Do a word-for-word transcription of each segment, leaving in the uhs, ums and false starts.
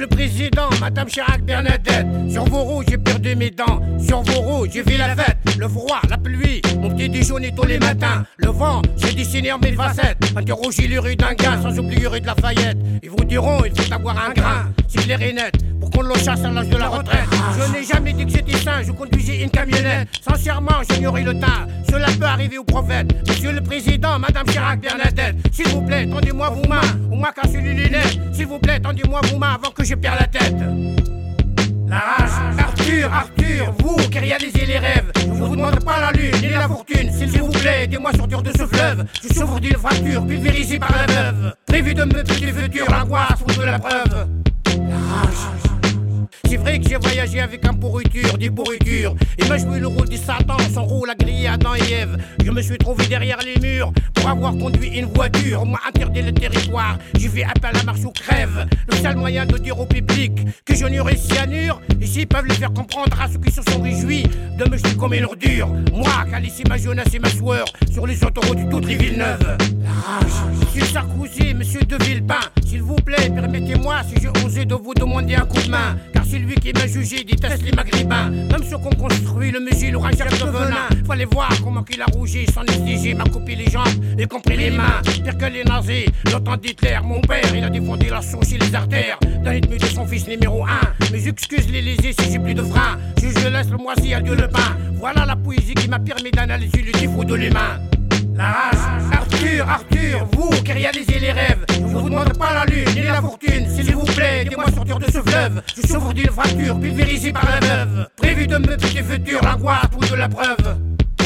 le Président, Madame Chirac Bernadette. Sur vos roues, j'ai perdu mes dents. Sur vos roues, j'ai vu la fête. Le froid, la pluie, mon petit déjeuner tous les matins. Le vent, j'ai dessiné en mille facettes. Interrogez les rues d'un gars, sans oublier rue de Lafayette. Ils vous diront, il faut avoir un grain, c'est clair et net, pour qu'on le chasse à l'âge de la retraite. Je n'ai jamais dit que j'étais sain, je conduisais une camionnette. Sincèrement, j'ignorais le teint, cela peut arriver au prophète. Monsieur le Président, Madame Chirac Bernadette, s'il vous plaît, tendez-moi vos mains, ou moi cassez les lunettes. S'il vous plaît, tendez-moi vos mains avant que je perde la tête. La rage, Arthur, Arthur, vous qui réalisez les rêves, je vous demande pas la lune ni la fortune, s'il vous plaît, aidez-moi sortir de ce fleuve. Je souffre d'une fracture, pulvérisée par la veuve. Prévu de me tuer du futur, l'angoisse ou de la preuve. La rage. C'est vrai que j'ai voyagé avec un pourriture, des pourritures. Il m'a joué le rôle du Satan, son rôle a grillé Adam et Ève. Je me suis trouvé derrière les murs pour avoir conduit une voiture. On m'a interdit le territoire, j'ai fait appel à la marche ou crève. Le seul moyen de dire au public que je n'aurai cyanure, ici peuvent le faire comprendre à ceux qui se sont réjouis de me jeter comme une ordure. Moi qui a laissé ma jeunesse et ma sueur sur les autoroutes de toutes les Villeneuve. La rage. Monsieur Sarkozy, monsieur de Villepin, s'il vous plaît, permettez-moi si j'ai osé de vous demander un coup de main. Car c'est lui qui m'a jugé, déteste les maghrébins. Même ceux qu'on construit le musée, l'orangère de venin. Fallait voir comment qu'il a rougi, sans exiger, m'a coupé les jambes, y compris les mains. Pire que les nazis, le temps d'Hitler, mon père, il a défendu la sauce et les artères d'un ennemi de son fils numéro un. Mais excuse les lésés si j'ai plus de frein. Si je laisse le moisi, adieu le pain. Voilà la poésie qui m'a permis d'analyser le défaut de l'humain. La rage, Arthur, Arthur, vous qui réalisez les rêves, je vous demande pas la lune ni la fortune, s'il vous plaît, aidez-moi sortir de ce fleuve. Je souffre d'une fracture, pulvérisée par la veuve. Prévu de me tuer du futur, l'angoisse ou de la preuve.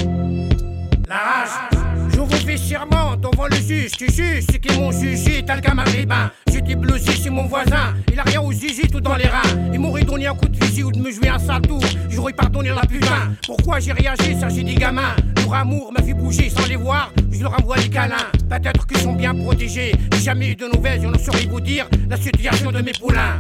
La rage. Je vous fais serment devant le juge qui juge ceux qui m'ont jugé tel qu'un maghrébin. J'étais blousé chez mon voisin, il a rien aux zizi tout dans les reins. Il m'aurait donné un coup de fusil ou de me jouer un sale tour, j'aurais pardonné la putain. Pourquoi j'ai réagi, ça j'ai des gamins. Leur amour m'a fait bouger sans les voir, je leur envoie des câlins. Peut-être qu'ils sont bien protégés, j'ai jamais eu de nouvelles, je ne saurais vous dire la situation de mes poulains.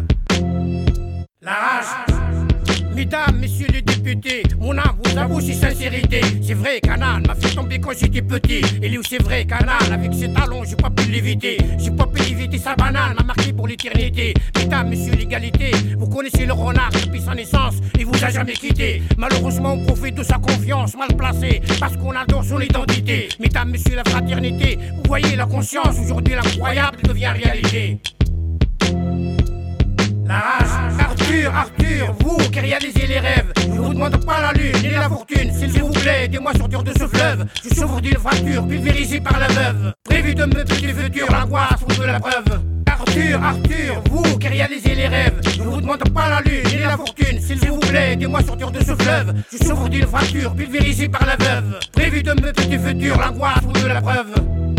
La rage. Mesdames, messieurs les députés, mon âme vous avoue ses sincérités. C'est vrai qu'un âne m'a fait tomber quand j'étais petit. Et lui c'est vrai qu'un âne avec ses talons j'ai pas pu l'éviter. J'ai pas pu éviter sa banane, m'a marqué pour l'éternité. Mesdames, messieurs l'égalité, vous connaissez le renard depuis sa naissance, il vous a jamais quitté. Malheureusement on profite de sa confiance mal placée, parce qu'on adore son identité. Mesdames, messieurs la fraternité, vous voyez la conscience, aujourd'hui l'incroyable devient réalité. La rage, Arthur, Arthur, vous qui réalisez les rêves, je vous demande pas la lune ni la fortune, s'il vous plaît, aidez-moi sortir de ce fleuve. Je souffre d'une fracture, pulvérisée par la veuve. Prévu de me tuer du futur, l'angoisse ou de la preuve. Arthur, Arthur, vous qui réalisez les rêves, je vous demande pas la lune ni la fortune, s'il vous plaît, aidez-moi sortir de ce fleuve. Je souffre d'une fracture, pulvérisée par la veuve. Prévu de me tuer du futur, l'angoisse ou de la preuve.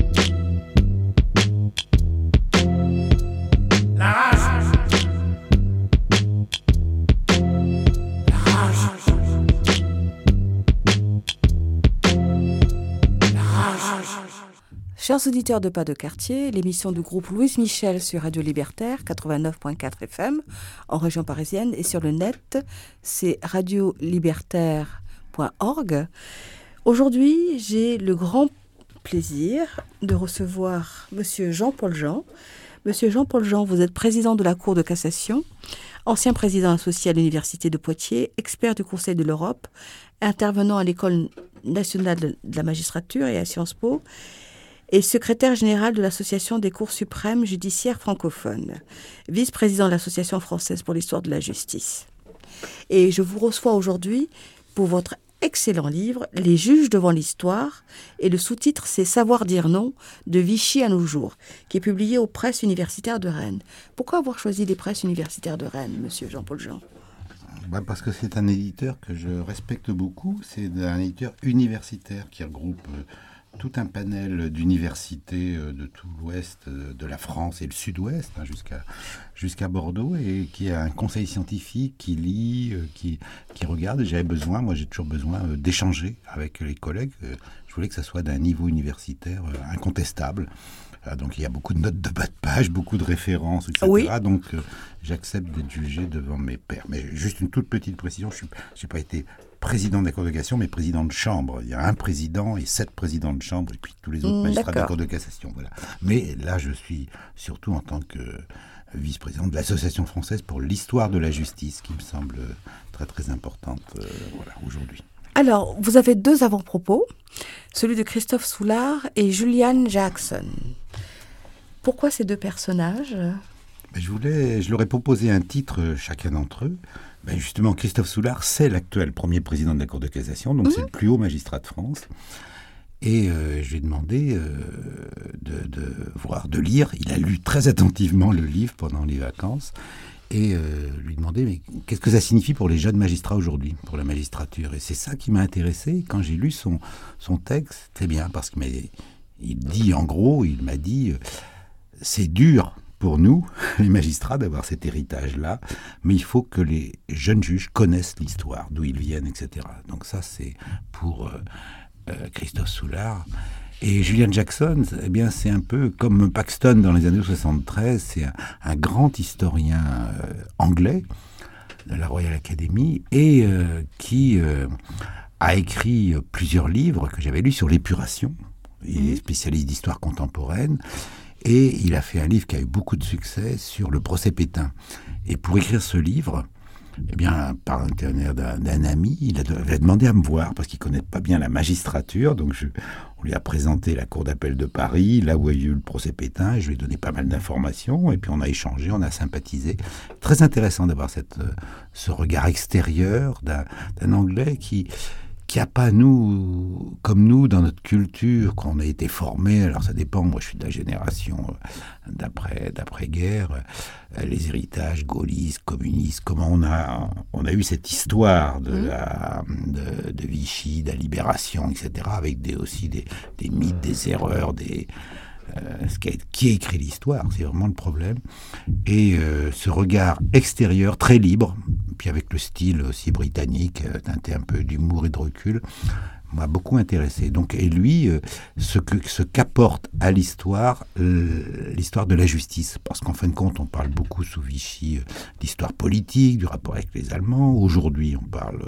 La rage. Chers auditeurs de Pas de Quartier, l'émission du groupe Louise Michel sur Radio Libertaire quatre-vingt-neuf virgule quatre F M en région parisienne et sur le net, c'est radio libertaire point org. Aujourd'hui, j'ai le grand plaisir de recevoir Monsieur Jean-Paul Jean. Monsieur Jean-Paul Jean, vous êtes président de la Cour de cassation, ancien président associé à l'Université de Poitiers, expert du Conseil de l'Europe, intervenant à l'École nationale de la magistrature et à Sciences Po, et secrétaire général de l'Association des cours suprêmes judiciaires francophones, vice-président de l'Association française pour l'histoire de la justice. Et je vous reçois aujourd'hui pour votre excellent livre « Les juges devant l'histoire » et le sous-titre c'est « Savoir dire non de Vichy à nos jours » qui est publié aux presses universitaires de Rennes. Pourquoi avoir choisi les presses universitaires de Rennes, monsieur Jean-Paul Jean ? Ben parce que c'est un éditeur que je respecte beaucoup. C'est un éditeur universitaire qui regroupe tout un panel d'universités de tout l'ouest de la France et le sud-ouest, hein, jusqu'à, jusqu'à Bordeaux, et qui a un conseil scientifique qui lit, qui, qui regarde. Et j'avais besoin, moi j'ai toujours besoin d'échanger avec les collègues. Je voulais que ça soit d'un niveau universitaire incontestable. Donc il y a beaucoup de notes de bas de page, beaucoup de références, et cetera. Oui. Donc euh, j'accepte d'être jugé devant mes pairs. Mais juste une toute petite précision, je n'ai pas été président de la Cour de cassation, mais président de chambre. Il y a un président et sept présidents de chambre, et puis tous les autres mmh, magistrats d'accord. de la Cour de cassation. Voilà. Mais là, je suis surtout en tant que vice-président de l'Association française pour l'histoire de la justice, qui me semble très très importante euh, voilà, aujourd'hui. Alors, vous avez deux avant-propos, celui de Christophe Soulard et Julian Jackson. Pourquoi ces deux personnages ? Ben, je, voulais, je leur ai proposé un titre chacun d'entre eux. Ben, justement, Christophe Soulard, c'est l'actuel premier président de la Cour de cassation, donc mmh. c'est le plus haut magistrat de France. Et euh, je lui ai demandé euh, de, de voir, de lire. Il a lu très attentivement le livre pendant les vacances. Et euh, lui demander mais qu'est-ce que ça signifie pour les jeunes magistrats aujourd'hui, pour la magistrature. Et c'est ça qui m'a intéressé. Quand j'ai lu son, son texte, très bien, parce qu'il m'a, il dit en gros, il m'a dit euh, c'est dur pour nous, les magistrats, d'avoir cet héritage-là, mais il faut que les jeunes juges connaissent l'histoire, d'où ils viennent, et cetera. Donc ça, c'est pour... Euh, Euh, Christophe Soulard. Et Julian Jackson, eh bien, c'est un peu comme Paxton dans les années soixante-treize, c'est un, un grand historien euh, anglais de la Royal Academy et euh, qui euh, a écrit plusieurs livres que j'avais lus sur l'épuration. Il est spécialiste d'histoire contemporaine et il a fait un livre qui a eu beaucoup de succès sur le procès Pétain. Et pour écrire ce livre, eh bien, par l'intermédiaire d'un, d'un ami, il a, il a demandé à me voir, parce qu'il ne connaît pas bien la magistrature, donc je, on lui a présenté la Cour d'appel de Paris, là où il y a eu le procès Pétain, et je lui ai donné pas mal d'informations, et puis on a échangé, on a sympathisé. Très intéressant d'avoir cette, ce regard extérieur d'un, d'un Anglais qui... qui n'a pas, nous, comme nous, dans notre culture, quand on a été formé, alors ça dépend, moi je suis de la génération d'après, d'après-guerre, les héritages gaullistes, communistes, comment on a, on a eu cette histoire de, la, de, de Vichy, de la libération, et cetera, avec des, aussi des, des mythes, des erreurs, des... Euh, qui a écrit l'histoire, c'est vraiment le problème. Et euh, ce regard extérieur, très libre, puis avec le style aussi britannique, euh, teinté un peu d'humour et de recul, m'a beaucoup intéressé. Donc, et lui, euh, ce, que, ce qu'apporte à l'histoire, euh, l'histoire de la justice, parce qu'en fin de compte, on parle beaucoup sous Vichy euh, d'histoire politique, du rapport avec les Allemands. Aujourd'hui, on parle...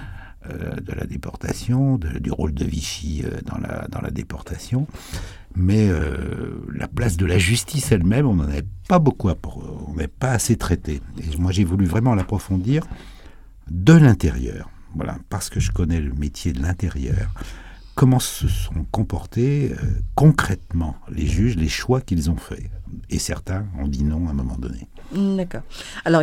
Euh, de la déportation, de, du rôle de Vichy euh, dans, la, dans la déportation. Mais euh, la place de la justice elle-même, on n'en avait pas beaucoup, on n'avait pas assez traité. Et moi, j'ai voulu vraiment l'approfondir de l'intérieur. Voilà, parce que je connais le métier de l'intérieur. Comment se sont comportés euh, concrètement les juges, les choix qu'ils ont faits. Et certains ont dit non à un moment donné. D'accord. Alors...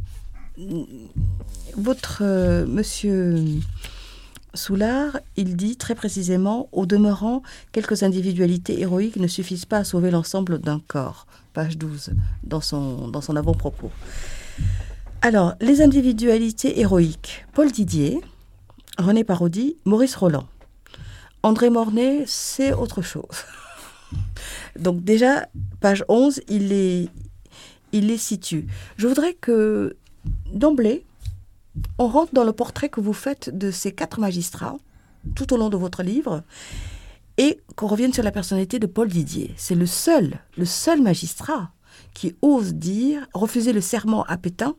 Votre euh, monsieur Soulard, il dit très précisément, au demeurant, quelques individualités héroïques ne suffisent pas à sauver l'ensemble d'un corps. Page douze, dans son, dans son avant-propos. Alors, les individualités héroïques, Paul Didier, René Parodi, Maurice Roland. André Mornay, c'est autre chose. Donc déjà, page onze, il les, il les situe. Je voudrais que d'emblée, on rentre dans le portrait que vous faites de ces quatre magistrats tout au long de votre livre et qu'on revienne sur la personnalité de Paul Didier. C'est le seul, le seul magistrat qui ose dire, refuser le serment à Pétain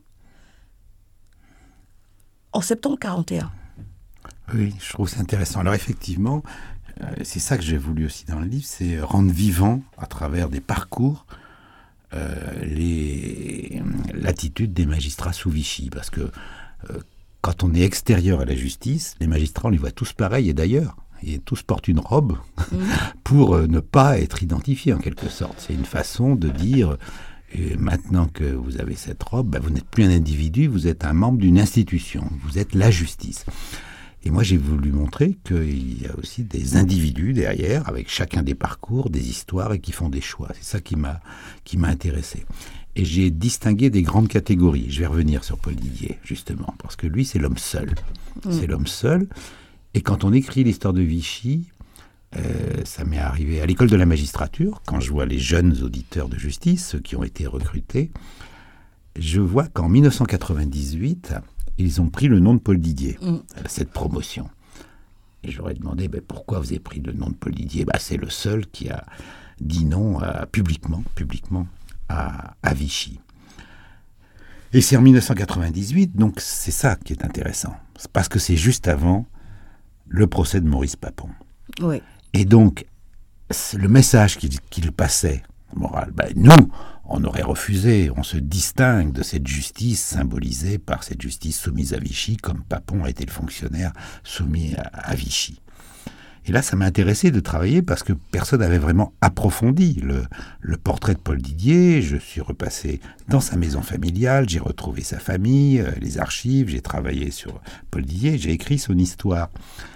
en septembre quarante et un. Oui, je trouve ça intéressant. Alors effectivement, euh, c'est ça que j'ai voulu aussi dans le livre, c'est rendre vivant à travers des parcours Euh, les, l'attitude des magistrats sous Vichy, parce que euh, quand on est extérieur à la justice, les magistrats, on les voit tous pareils, et d'ailleurs, et tous portent une robe mmh. pour euh, ne pas être identifiés en quelque sorte. C'est une façon de dire, euh, maintenant que vous avez cette robe, bah, vous n'êtes plus un individu, vous êtes un membre d'une institution, vous êtes la justice. Et moi, j'ai voulu montrer qu'il y a aussi des individus derrière, avec chacun des parcours, des histoires, et qui font des choix. C'est ça qui m'a, qui m'a intéressé. Et j'ai distingué des grandes catégories. Je vais revenir sur Paul Didier, justement, parce que lui, c'est l'homme seul. Mmh. C'est l'homme seul. Et quand on écrit l'histoire de Vichy, euh, ça m'est arrivé à l'école de la magistrature, quand je vois les jeunes auditeurs de justice, ceux qui ont été recrutés, je vois qu'en dix-neuf cent quatre-vingt-dix-huit... ils ont pris le nom de Paul Didier mmh. à cette promotion. Et j'aurais demandé, ben, pourquoi vous avez pris le nom de Paul Didier ? Ben, c'est le seul qui a dit non à, publiquement, publiquement à, à Vichy. Et c'est en dix-neuf cent quatre-vingt-dix-huit, donc c'est ça qui est intéressant. C'est parce que c'est juste avant le procès de Maurice Papon. Oui. Et donc, le message qu'il, qu'il passait morale. Ben, nous, on aurait refusé. On se distingue de cette justice symbolisée par cette justice soumise à Vichy, comme Papon a été le fonctionnaire soumis à, à Vichy. Et là, ça m'a intéressé de travailler parce que personne n'avait vraiment approfondi le, le portrait de Paul Didier. Je suis repassé dans sa maison familiale, j'ai retrouvé sa famille, euh, les archives, j'ai travaillé sur Paul Didier, j'ai écrit son histoire.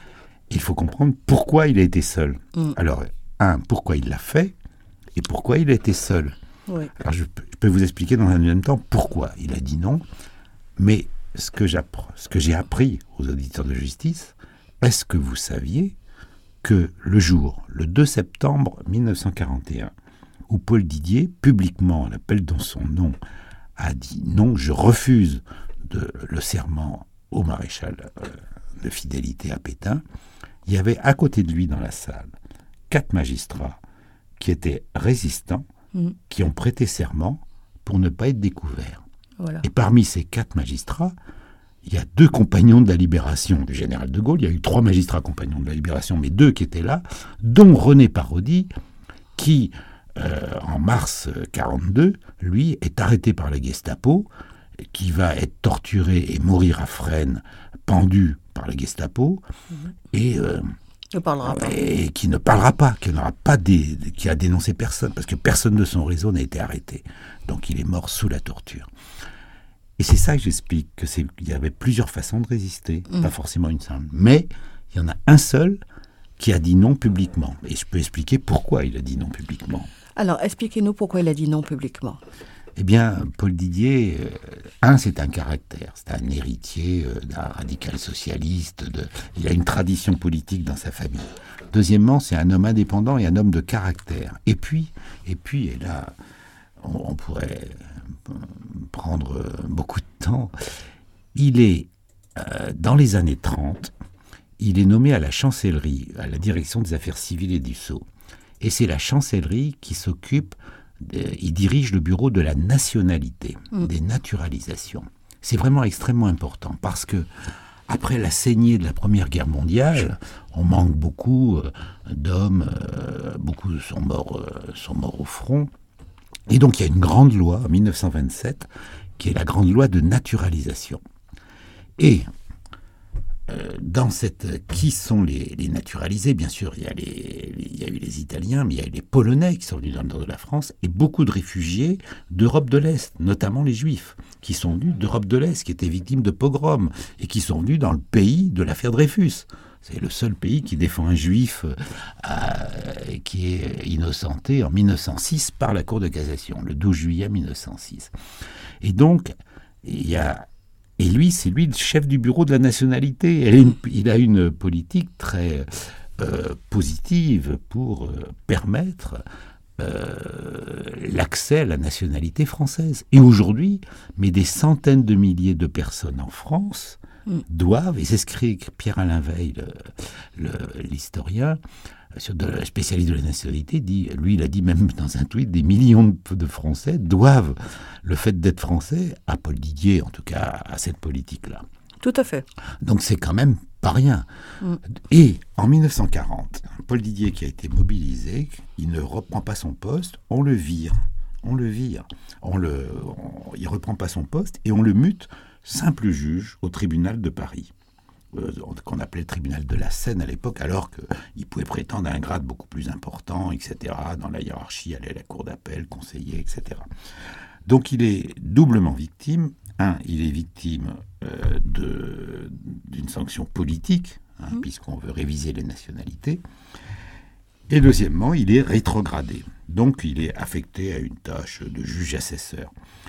Il faut comprendre pourquoi il a été seul. Mmh. Alors, un, pourquoi il l'a fait et pourquoi il a été seul. Oui. Alors, je, je peux vous expliquer dans un deuxième temps pourquoi il a dit non, mais ce que, ce que j'ai appris aux auditeurs de justice, est-ce que vous saviez que le jour, le deux septembre mille neuf cent quarante et un, où Paul Didier, publiquement, à l'appel dans son nom, a dit non, je refuse de, le serment au maréchal euh, de fidélité à Pétain, il y avait à côté de lui dans la salle quatre magistrats qui étaient résistants, mmh. qui ont prêté serment pour ne pas être découverts. Voilà. Et parmi ces quatre magistrats, il y a deux compagnons de la Libération du général de Gaulle. Il y a eu trois magistrats compagnons de la Libération, mais deux qui étaient là, dont René Parodi, qui, euh, en mars quarante-deux, lui, est arrêté par la Gestapo, qui va être torturé et mourir à Fresnes, pendu par la Gestapo, mmh. et, euh, ne parlera pas. et qui ne parlera pas, qui n'aura pas dé, qui a dénoncé personne, parce que personne de son réseau n'a été arrêté. Donc il est mort sous la torture. Et c'est ça que j'explique, que c'est, il y avait plusieurs façons de résister, mmh. pas forcément une simple. Mais il y en a un seul qui a dit non publiquement. Et je peux expliquer pourquoi il a dit non publiquement. Alors, expliquez-nous pourquoi il a dit non publiquement. Eh bien, Paul Didier, euh, un, c'est un caractère, c'est un héritier euh, d'un radical socialiste, de, il a une tradition politique dans sa famille. Deuxièmement, c'est un homme indépendant et un homme de caractère. Et puis, et puis, et là, on, on pourrait prendre beaucoup de temps, il est, euh, dans les années trente, il est nommé à la chancellerie, à la direction des affaires civiles et du Sceau. Et c'est la chancellerie qui s'occupe, de, il dirige le bureau de la nationalité, mmh. des naturalisations. C'est vraiment extrêmement important parce que, après la saignée de la Première Guerre mondiale, on manque beaucoup euh, d'hommes, euh, beaucoup sont morts, euh, sont morts au front. Et donc, il y a une grande loi, en mille neuf cent vingt-sept, qui est la grande loi de naturalisation. Et euh, dans cette... Qui sont les, les naturalisés ? Bien sûr, il y, a les, il y a eu les Italiens, mais il y a eu les Polonais qui sont venus dans le nord de la France, et beaucoup de réfugiés d'Europe de l'Est, notamment les Juifs, qui sont venus d'Europe de l'Est, qui étaient victimes de pogroms, et qui sont venus dans le pays de l'affaire Dreyfus. C'est le seul pays qui défend un juif euh, qui est innocenté en mille neuf cent six par la Cour de cassation, le douze juillet mille neuf cent six. Et donc, il y a, et lui, c'est lui le chef du bureau de la nationalité. Elle est une, il a une politique très euh, positive pour euh, permettre euh, l'accès à la nationalité française. Et aujourd'hui, mais des centaines de milliers de personnes en France doivent, et c'est ce qu'écrit Pierre-Alain Veil, le, le, l'historien, sur de, spécialiste de la nationalité, dit, lui il a dit même dans un tweet, des millions de, de Français doivent le fait d'être français à Paul Didier, en tout cas à cette politique-là. Tout à fait. Donc c'est quand même pas rien. Mm. Et en mille neuf cent quarante, Paul Didier qui a été mobilisé, il ne reprend pas son poste, on le vire. On le vire. On le, on, il ne reprend pas son poste et on le mute simple juge au tribunal de Paris, euh, qu'on appelait le tribunal de la Seine à l'époque, alors qu'il pouvait prétendre à un grade beaucoup plus important, et cetera. Dans la hiérarchie, aller à la cour d'appel, conseiller, et cetera. Donc il est doublement victime. Un, il est victime euh, de, d'une sanction politique, hein, mmh. puisqu'on veut réviser les nationalités. Et deuxièmement, il est rétrogradé. Donc il est affecté à une tâche de juge-assesseur.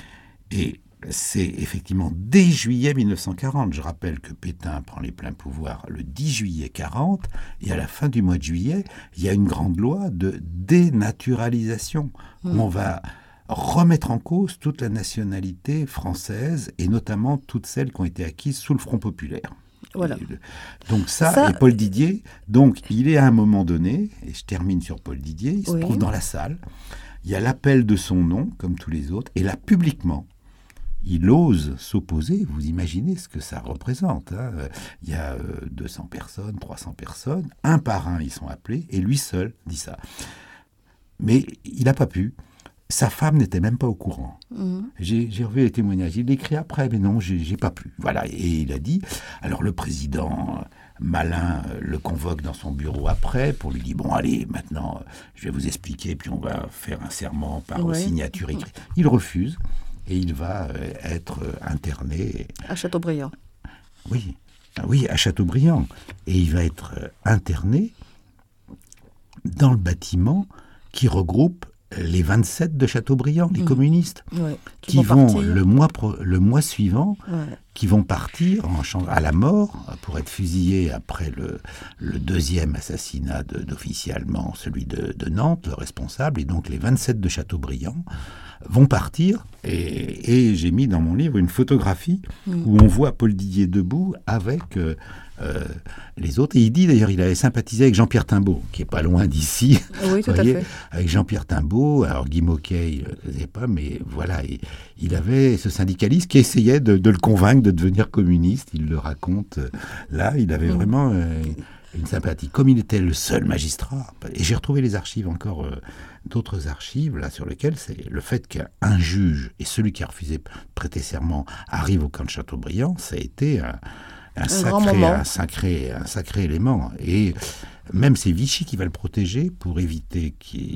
Et c'est effectivement dès juillet mille neuf cent quarante. Je rappelle que Pétain prend les pleins pouvoirs le dix juillet quarante, et à la fin du mois de juillet, il y a une grande loi de dénaturalisation. Mmh. On va remettre en cause toute la nationalité française, et notamment toutes celles qui ont été acquises sous le Front populaire. Voilà. Donc ça, ça, et Paul Didier, donc il est à un moment donné, et je termine sur Paul Didier, il oui. se trouve dans la salle, il y a l'appel de son nom, comme tous les autres, et là, publiquement, il ose s'opposer. Vous imaginez ce que ça représente, hein. Il y a euh, deux cents personnes, trois cents personnes, un par un, ils sont appelés, et lui seul dit ça. Mais il n'a pas pu. sa femme n'était même pas au courant. Mmh. J'ai, j'ai revu les témoignages. Il l'écrit après, mais non, j'ai, j'ai pas pu. Voilà, et il a dit... Alors le président... Malin le convoque dans son bureau après pour lui dire « Bon, allez, maintenant, je vais vous expliquer, puis on va faire un serment par ouais. signature écrite. » Il refuse et il va être interné. À Châteaubriand. Oui, oui, à Châteaubriand. Et il va être interné dans le bâtiment qui regroupe les vingt-sept de Châteaubriand, les mmh. communistes, ouais, qui, qui vont, vont le, mois pro, le mois suivant, ouais. qui vont partir en, à la mort pour être fusillés après le, le deuxième assassinat de, d'officier allemand, celui de, de Nantes, le responsable. Et donc les vingt-sept de Châteaubriand vont partir. Et, et j'ai mis dans mon livre une photographie mmh. où on voit Paul Didier debout avec... Euh, Euh, les autres. Et il dit, d'ailleurs, il avait sympathisé avec Jean-Pierre Timbaud, qui est pas loin d'ici. Oui, tout voyez, à fait. Avec Jean-Pierre Timbaud, alors Guy Moquet, il ne faisait pas, mais voilà, il, il avait ce syndicaliste qui essayait de, de le convaincre de devenir communiste. Il le raconte là, il avait mmh. vraiment euh, une sympathie. Comme il était le seul magistrat, et j'ai retrouvé les archives encore, euh, d'autres archives, là, sur lesquelles c'est le fait qu'un juge et celui qui a refusé de prêter serment arrivent au camp de Châteaubriand, ça a été un Un, un, sacré, un, sacré, un sacré élément. Et même c'est Vichy qui va le protéger pour éviter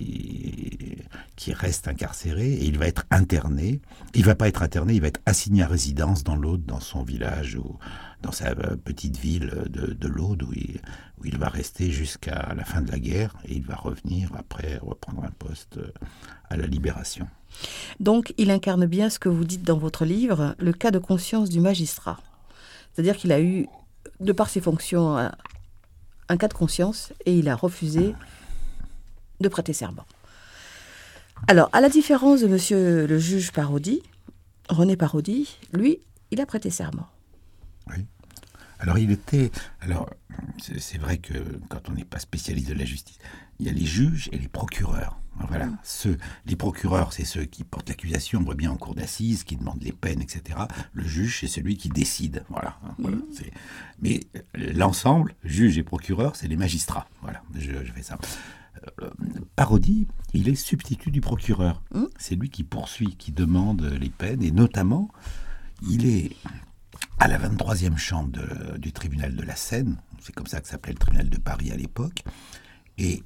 qu'il, qu'il reste incarcéré. Et il va être interné. Il ne va pas être interné, il va être assigné à résidence dans l'Aude, dans son village, ou dans sa petite ville de, de l'Aude, où il, où il va rester jusqu'à la fin de la guerre. Et il va revenir après, reprendre un poste à la Libération. Donc il incarne bien ce que vous dites dans votre livre, le cas de conscience du magistrat. C'est-à-dire qu'il a eu, de par ses fonctions, un, un cas de conscience et il a refusé de prêter serment. Alors, à la différence de monsieur le juge Parodi, René Parodi, lui, il a prêté serment. Oui. Alors, il était... Alors, c'est, c'est vrai que quand on n'est pas spécialiste de la justice, il y a les juges et les procureurs. Voilà. Mmh. Ceux, les procureurs, c'est ceux qui portent l'accusation, on voit bien en cour d'assises, qui demandent les peines, et cetera. Le juge, c'est celui qui décide. Voilà. Mmh. Voilà. C'est... Mais l'ensemble, juge et procureur, c'est les magistrats. Voilà. Je, je fais ça. Euh, Parodi, il est substitut du procureur. Mmh. C'est lui qui poursuit, qui demande les peines, et notamment, il est à la vingt-troisième chambre de, du tribunal de la Seine. C'est comme ça que s'appelait le tribunal de Paris à l'époque. Et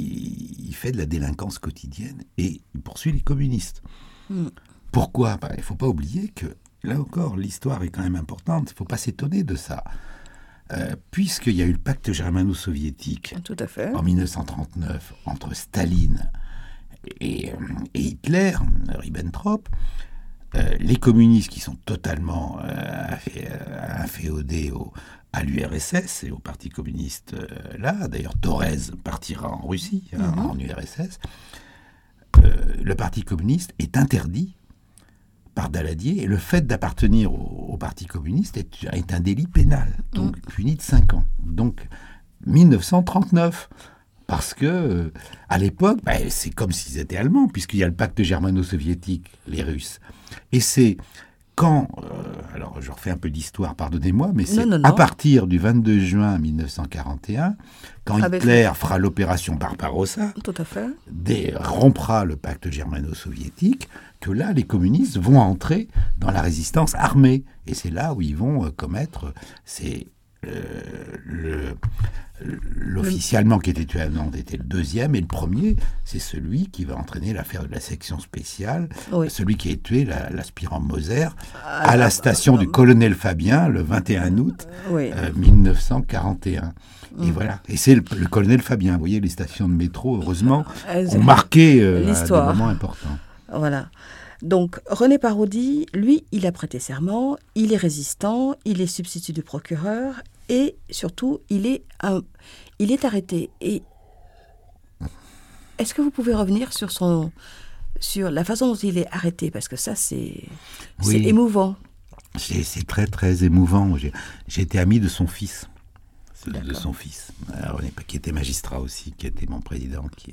il fait de la délinquance quotidienne et il poursuit les communistes. Mmh. Pourquoi ? Ben, il ne faut pas oublier que, là encore, l'histoire est quand même importante. Il ne faut pas s'étonner de ça. Euh, puisqu'il y a eu le pacte germano-soviétique Tout à fait. en dix-neuf cent trente-neuf entre Staline et, et Hitler, Ribbentrop, euh, les communistes qui sont totalement euh, inféodés au à l'U R S S et au Parti communiste euh, là. D'ailleurs, Thorez partira en Russie, hein, mm-hmm. en U R S S. Euh, le Parti communiste est interdit par Daladier et le fait d'appartenir au, au Parti communiste est, est un délit pénal, donc mm. puni de cinq ans. Donc, dix-neuf cent trente-neuf. Parce que, euh, à l'époque, bah, c'est comme s'ils étaient allemands, puisqu'il y a le pacte germano-soviétique, les Russes. Et c'est... Quand, euh, alors je refais un peu d'histoire, pardonnez-moi, mais c'est non, non, non. à partir du vingt-deux juin mille neuf cent quarante et un, quand Avec Hitler le... fera l'opération Barbarossa, Tout à fait. Des, rompra le pacte germano-soviétique, que là, les communistes vont entrer dans la résistance armée. Et c'est là où ils vont euh, commettre ces... Euh, le, l'officier allemand qui était tué à Nantes était le deuxième, et le premier, c'est celui qui va entraîner l'affaire de la section spéciale, oui. celui qui a tué la, l'aspirant Moser ah, à la station euh, du colonel Fabien le vingt et un août oui. euh, dix-neuf cent quarante et un. Mmh. Et voilà. Et c'est le, le colonel Fabien. Vous voyez, les stations de métro, heureusement, Elles ont marqué euh, l'histoire. Des moments importants. Voilà. Donc, René Parodi, lui, il a prêté serment, il est résistant, il est substitut du procureur et surtout, il est, un, il est arrêté. Et est-ce que vous pouvez revenir sur, son, sur la façon dont il est arrêté ? Parce que ça, c'est, oui. c'est émouvant. C'est, c'est très, très émouvant. J'ai, j'ai été ami de son fils, D'accord. de son fils, René, qui était magistrat aussi, qui était mon président, qui est...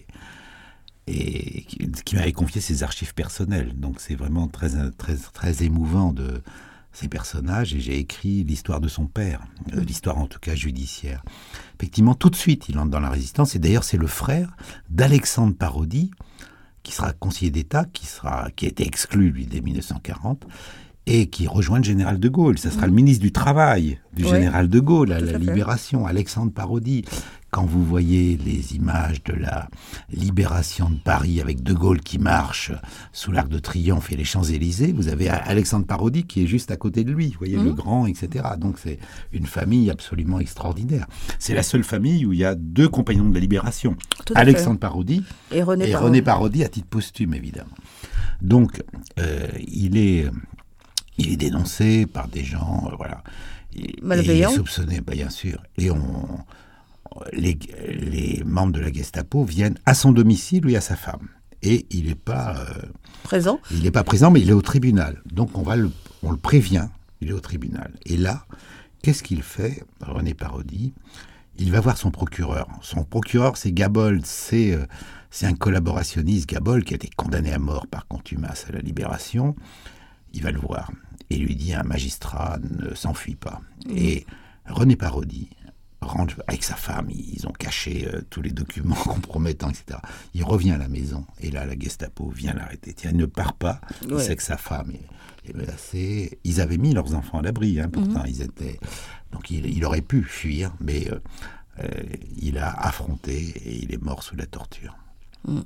et qui, qui m'avait confié ses archives personnelles. Donc c'est vraiment très, très, très émouvant de ces personnages, et j'ai écrit l'histoire de son père, euh, l'histoire en tout cas judiciaire. Effectivement, tout de suite, il entre dans la résistance, et d'ailleurs c'est le frère d'Alexandre Parodi qui sera conseiller d'État, qui, sera, qui a été exclu, lui, dès mille neuf cent quarante, et qui rejoint le général de Gaulle. Ça sera mmh. le ministre du Travail du oui. général de Gaulle à la Libération, Alexandre Parodi. Quand vous voyez les images de la libération de Paris avec de Gaulle qui marche sous l'Arc de Triomphe et les Champs-Élysées, vous avez Alexandre Parodi qui est juste à côté de lui, vous voyez, mmh. le grand, et cetera. Donc c'est une famille absolument extraordinaire. C'est la seule famille où il y a deux compagnons de la Libération, Alexandre Parodi et, René, et Parodi. René Parodi à titre posthume, évidemment. Donc euh, il est... Il est dénoncé par des gens, euh, voilà. Malveillants. Il est soupçonné, bah, bien sûr. Et on, les, les membres de la Gestapo viennent à son domicile, lui, à sa femme. Et il n'est pas... Euh, présent. Il n'est pas présent, mais il est au tribunal. Donc on, va le, on le prévient, il est au tribunal. Et là, qu'est-ce qu'il fait, René Parodi ? Il va voir son procureur. Son procureur, c'est Gabold, c'est, euh, c'est un collaborationniste, Gabold, qui a été condamné à mort par contumace à la Libération. Il va le voir et lui dit un magistrat ne s'enfuit pas. Mmh. Et René Parodi rentre avec sa femme, ils ont caché euh, tous les documents compromettants, et cetera. Il revient à la maison et là la Gestapo vient l'arrêter. Tiens, il ne part pas, il ouais. sait que sa femme est, est menacée. Ils avaient mis leurs enfants à l'abri, hein, pourtant mmh. ils étaient... Donc il, il aurait pu fuir, mais euh, euh, il a affronté et il est mort sous la torture. Mmh.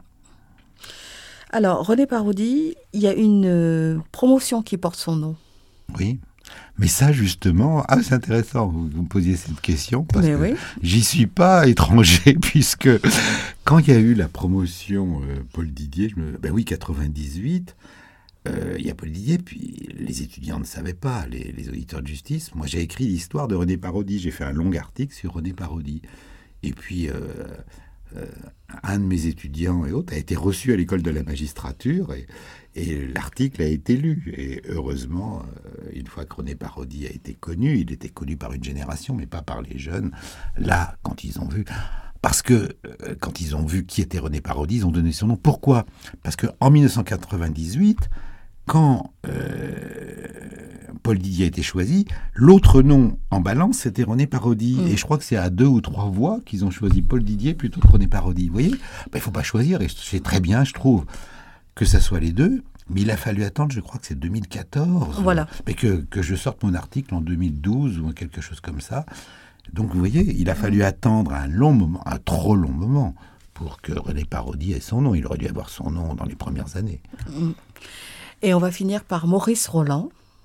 Alors, René Parodi, il y a une euh, promotion qui porte son nom. Oui, mais ça justement, ah, c'est intéressant, vous, vous me posiez cette question, parce mais que oui. j'y suis pas étranger, puisque quand il y a eu la promotion euh, Paul Didier, je me, ben oui, quatre-vingt-dix-huit, euh, il y a Paul Didier, puis les étudiants ne savaient pas, les, les auditeurs de justice. Moi, j'ai écrit l'histoire de René Parodi, j'ai fait un long article sur René Parodi. Et puis... Euh, Euh, un de mes étudiants et autres a été reçu à l'école de la magistrature et, et l'article a été lu. Et heureusement, euh, une fois que René Parodi a été connu, il était connu par une génération, mais pas par les jeunes. Là, quand ils ont vu... Parce que euh, quand ils ont vu qui était René Parodi, ils ont donné son nom. Pourquoi ? Parce qu'en dix-neuf cent quatre-vingt-dix-huit, quand euh, Paul Didier a été choisi, l'autre nom en balance, c'était René Parodi. Mmh. Et je crois que c'est à deux ou trois voix qu'ils ont choisi Paul Didier plutôt que René Parodi. Vous voyez ? Ben, il ne faut pas choisir. Et c'est très bien, je trouve, que ça soit les deux. Mais il a fallu attendre, je crois que c'est deux mille quatorze. Voilà. Mais que, que je sorte mon article en deux mille douze ou quelque chose comme ça. Donc, vous voyez, il a fallu attendre un long moment, un trop long moment, pour que René Parodi ait son nom. Il aurait dû avoir son nom dans les premières années. Mmh. Et on va finir par Maurice Roland.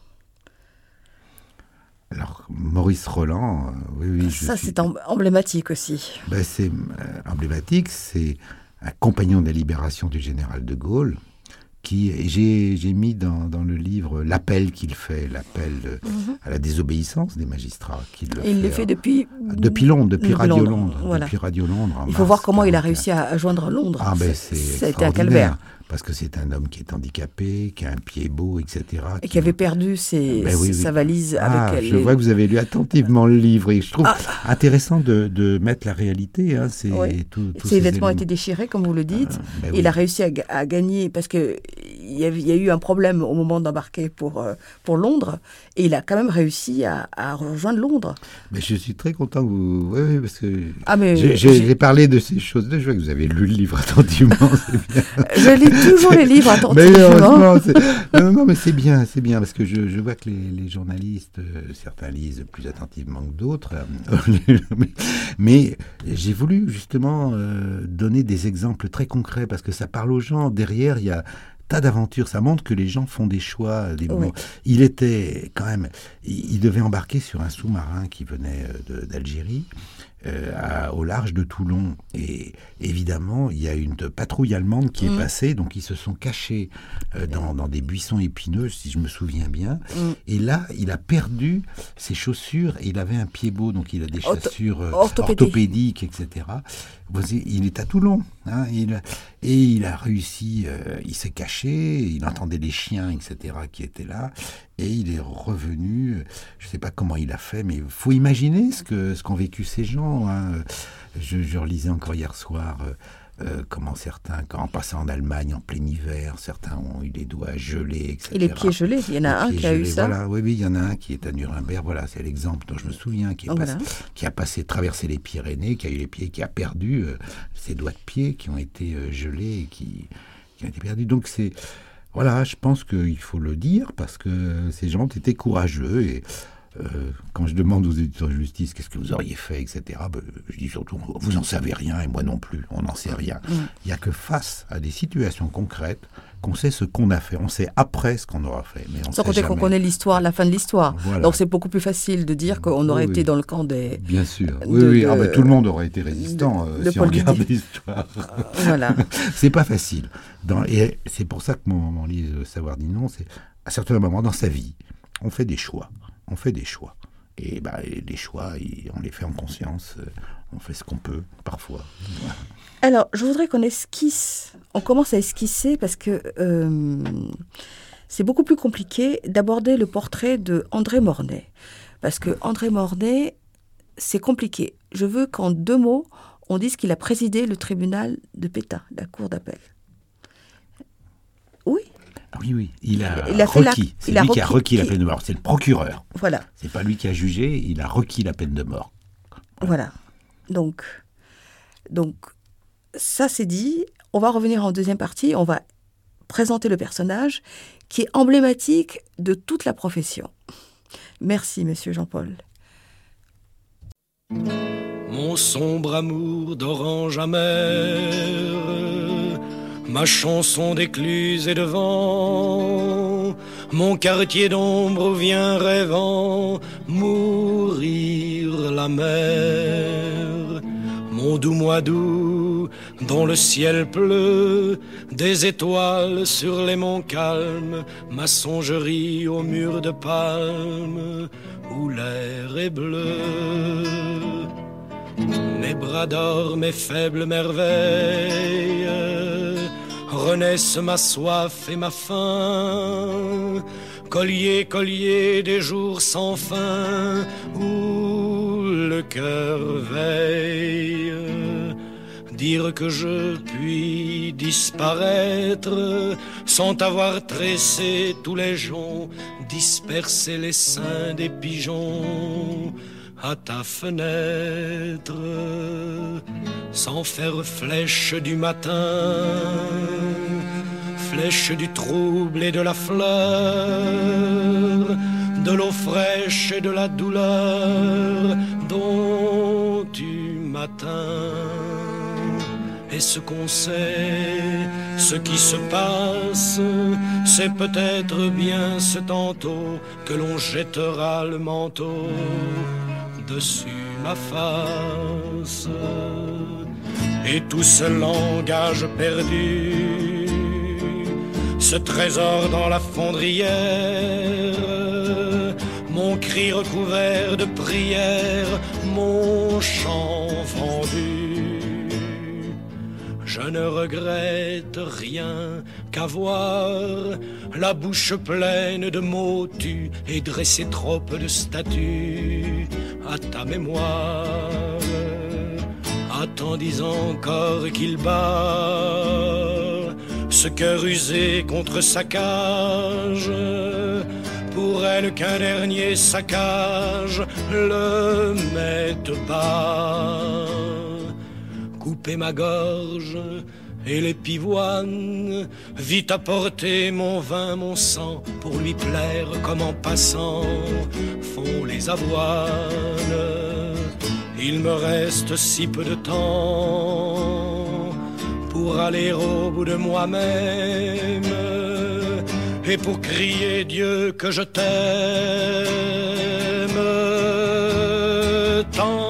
Alors, Maurice Roland, euh, oui, oui. Je Ça, suis... c'est emblématique aussi. Ben, c'est euh, emblématique, c'est un compagnon de la libération du général de Gaulle, qui, j'ai, j'ai mis dans, dans le livre l'appel qu'il fait, l'appel mm-hmm. à la désobéissance des magistrats. Qu'il le Et il le fait depuis... Depuis Londres, depuis, depuis Radio Londres. Londres. Voilà. Depuis Radio Londres. Il faut voir comment il a réussi à, à joindre Londres. Ah ben c'est Ça a été un calvaire. Parce que c'est un homme qui est handicapé, qui a un pied beau, et cetera. Et qui, qui avait perdu ses, ben oui, oui. sa valise ah, avec... Je les... vois que vous avez lu attentivement le livre. Et je trouve ah. intéressant de, de mettre la réalité. Hein, c'est oui. tout, Ses vêtements étaient déchirés, comme vous le dites. Ah, ben il oui. a réussi à, à gagner, parce qu'il y, y a eu un problème au moment d'embarquer pour, euh, pour Londres. Et il a quand même réussi à, à rejoindre Londres. Mais je suis très content que vous... Oui, oui, parce que ah, mais j'ai, j'ai, j'ai parlé de ces choses-là. Je vois que vous avez lu le livre attentivement. C'est bien. Je lis toujours les livres attentivement. Mais heureusement, c'est... Non, non, non, mais c'est bien, c'est bien, parce que je, je vois que les, les journalistes, euh, certains lisent plus attentivement que d'autres, euh, mais, mais j'ai voulu justement euh, donner des exemples très concrets, parce que ça parle aux gens. Derrière, il y a tas d'aventures, ça montre que les gens font des choix, des moments. Oui. Il était quand même, il, il devait embarquer sur un sous-marin qui venait de, d'Algérie, euh, à, au large de Toulon. Et évidemment, il y a une patrouille allemande qui mmh. est passée, donc ils se sont cachés euh, dans, dans des buissons épineux, si je me souviens bien. Mmh. Et là, il a perdu ses chaussures, et il avait un pied beau, donc il a des chaussures euh, orthopédiques. orthopédiques, et cetera. Il est à Toulon, hein, il, et il a réussi, euh, il s'est caché, il entendait les chiens, et cetera, qui étaient là, et il est revenu. Je ne sais pas comment il a fait, mais il faut imaginer ce, que, ce qu'ont vécu ces gens. Hein. Je, je relisais encore hier soir euh, euh, comment certains, quand en passant en Allemagne en plein hiver, certains ont eu les doigts gelés, et cetera. Et les pieds gelés, il y en a un qui gelés, a eu ça. Voilà, oui, oui, il y en a un qui est à Nuremberg, voilà, c'est l'exemple dont je me souviens, qui, est oh, passé, voilà. qui a passé, traversé les Pyrénées, qui a eu les pieds, qui a perdu euh, ses doigts de pied, qui ont été euh, gelés, et qui... qui ont été perdus. Donc c'est, voilà, je pense qu'il faut le dire parce que ces gens étaient courageux et euh, quand je demande aux éditeurs de justice qu'est-ce que vous auriez fait, et cetera, ben, je dis surtout vous n'en savez rien et moi non plus, on n'en sait rien. Mmh. Il n'y a que face à des situations concrètes qu'on sait ce qu'on a fait. On sait après ce qu'on aura fait. Mais on Sans compter qu'on connaît l'histoire, la fin de l'histoire. Voilà. Donc c'est beaucoup plus facile de dire qu'on aurait oui, été dans le camp des... Bien sûr. Oui, de, oui. De, ah ben, tout le monde aurait été résistant de, euh, si on regarde l'histoire. Euh, voilà. C'est pas facile. Dans, et c'est pour ça que mon, mon livre Savoir dire non, c'est à certains moments dans sa vie, on fait des choix. On fait des choix. Et bah, les choix, on les fait en conscience. On fait ce qu'on peut, parfois. Voilà. Alors, je voudrais qu'on esquisse. On commence à esquisser parce que euh, c'est beaucoup plus compliqué d'aborder le portrait de André Mornay. Parce que André Mornay, c'est compliqué. Je veux qu'en deux mots, on dise qu'il a présidé le tribunal de Pétain, la cour d'appel. Oui. Oui, oui, il a, il a requis. La, c'est il lui a qui a requis qui... la peine de mort. C'est le procureur. Voilà. C'est pas lui qui a jugé, il a requis la peine de mort. Voilà. voilà. Donc, donc, ça c'est dit. On va revenir en deuxième partie. On va présenter le personnage qui est emblématique de toute la profession. Merci, monsieur Jean-Paul. Mon sombre amour d'orange amère, ma chanson d'écluse et de vent, mon quartier d'ombre où vient rêvant mourir la mer. Mon doux mois d'août dont le ciel pleut, des étoiles sur les monts calmes, ma songerie au mur de palme où l'air est bleu. Mes bras d'or, mes faibles merveilles, renaissent ma soif et ma faim, collier, collier des jours sans fin, où le cœur veille. Dire que je puis disparaître sans avoir tressé tous les joncs, disperser les seins des pigeons à ta fenêtre, sans faire flèche du matin, flèche du trouble et de la fleur, de l'eau fraîche et de la douleur dont tu m'atteins. Et ce qu'on sait, ce qui se passe, c'est peut-être bien ce tantôt que l'on jettera le manteau dessus ma face. Et tout ce langage perdu, ce trésor dans la fondrière, mon cri recouvert de prières, mon chant vendu. Je ne regrette rien qu'avoir la bouche pleine de mots tus et dresser trop peu de statues à ta mémoire. Attendis encore qu'il bat ce cœur usé contre sa cage, pour elle qu'un dernier saccage le mette bas. Couper ma gorge et les pivoines, vite apporter mon vin, mon sang, pour lui plaire comme en passant font les avoines. Il me reste si peu de temps pour aller au bout de moi-même et pour crier Dieu que je t'aime tant.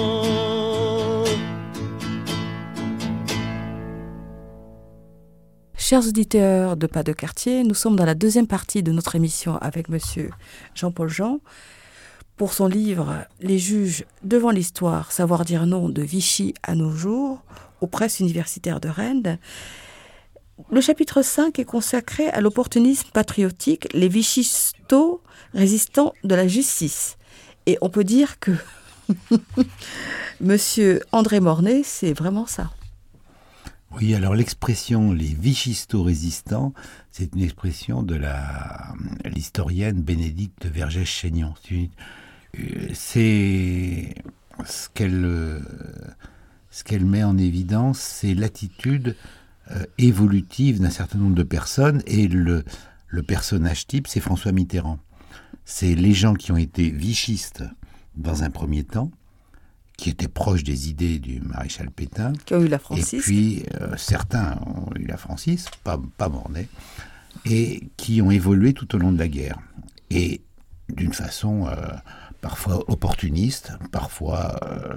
Chers auditeurs de Pas de quartier, nous sommes dans la deuxième partie de notre émission avec monsieur Jean-Paul Jean pour son livre « Les juges devant l'histoire, savoir dire non de Vichy à nos jours » aux presses universitaires de Rennes. Le chapitre cinq est consacré à l'opportunisme patriotique, les vichistos résistants de la justice. Et on peut dire que monsieur André Mornay, c'est vraiment ça. Oui, alors l'expression « les vichistos résistants », c'est une expression de la, l'historienne Bénédicte Vergès-Chaignon. C'est ce qu'elle, ce qu'elle met en évidence, c'est l'attitude euh, évolutive d'un certain nombre de personnes, et le, le personnage type, c'est François Mitterrand. C'est les gens qui ont été vichistes dans un premier temps, qui étaient proches des idées du maréchal Pétain. Qui ont eu la Francis. Et puis, euh, certains ont eu la Francis, pas, pas Mornay, et qui ont évolué tout au long de la guerre. Et d'une façon euh, parfois opportuniste, parfois euh,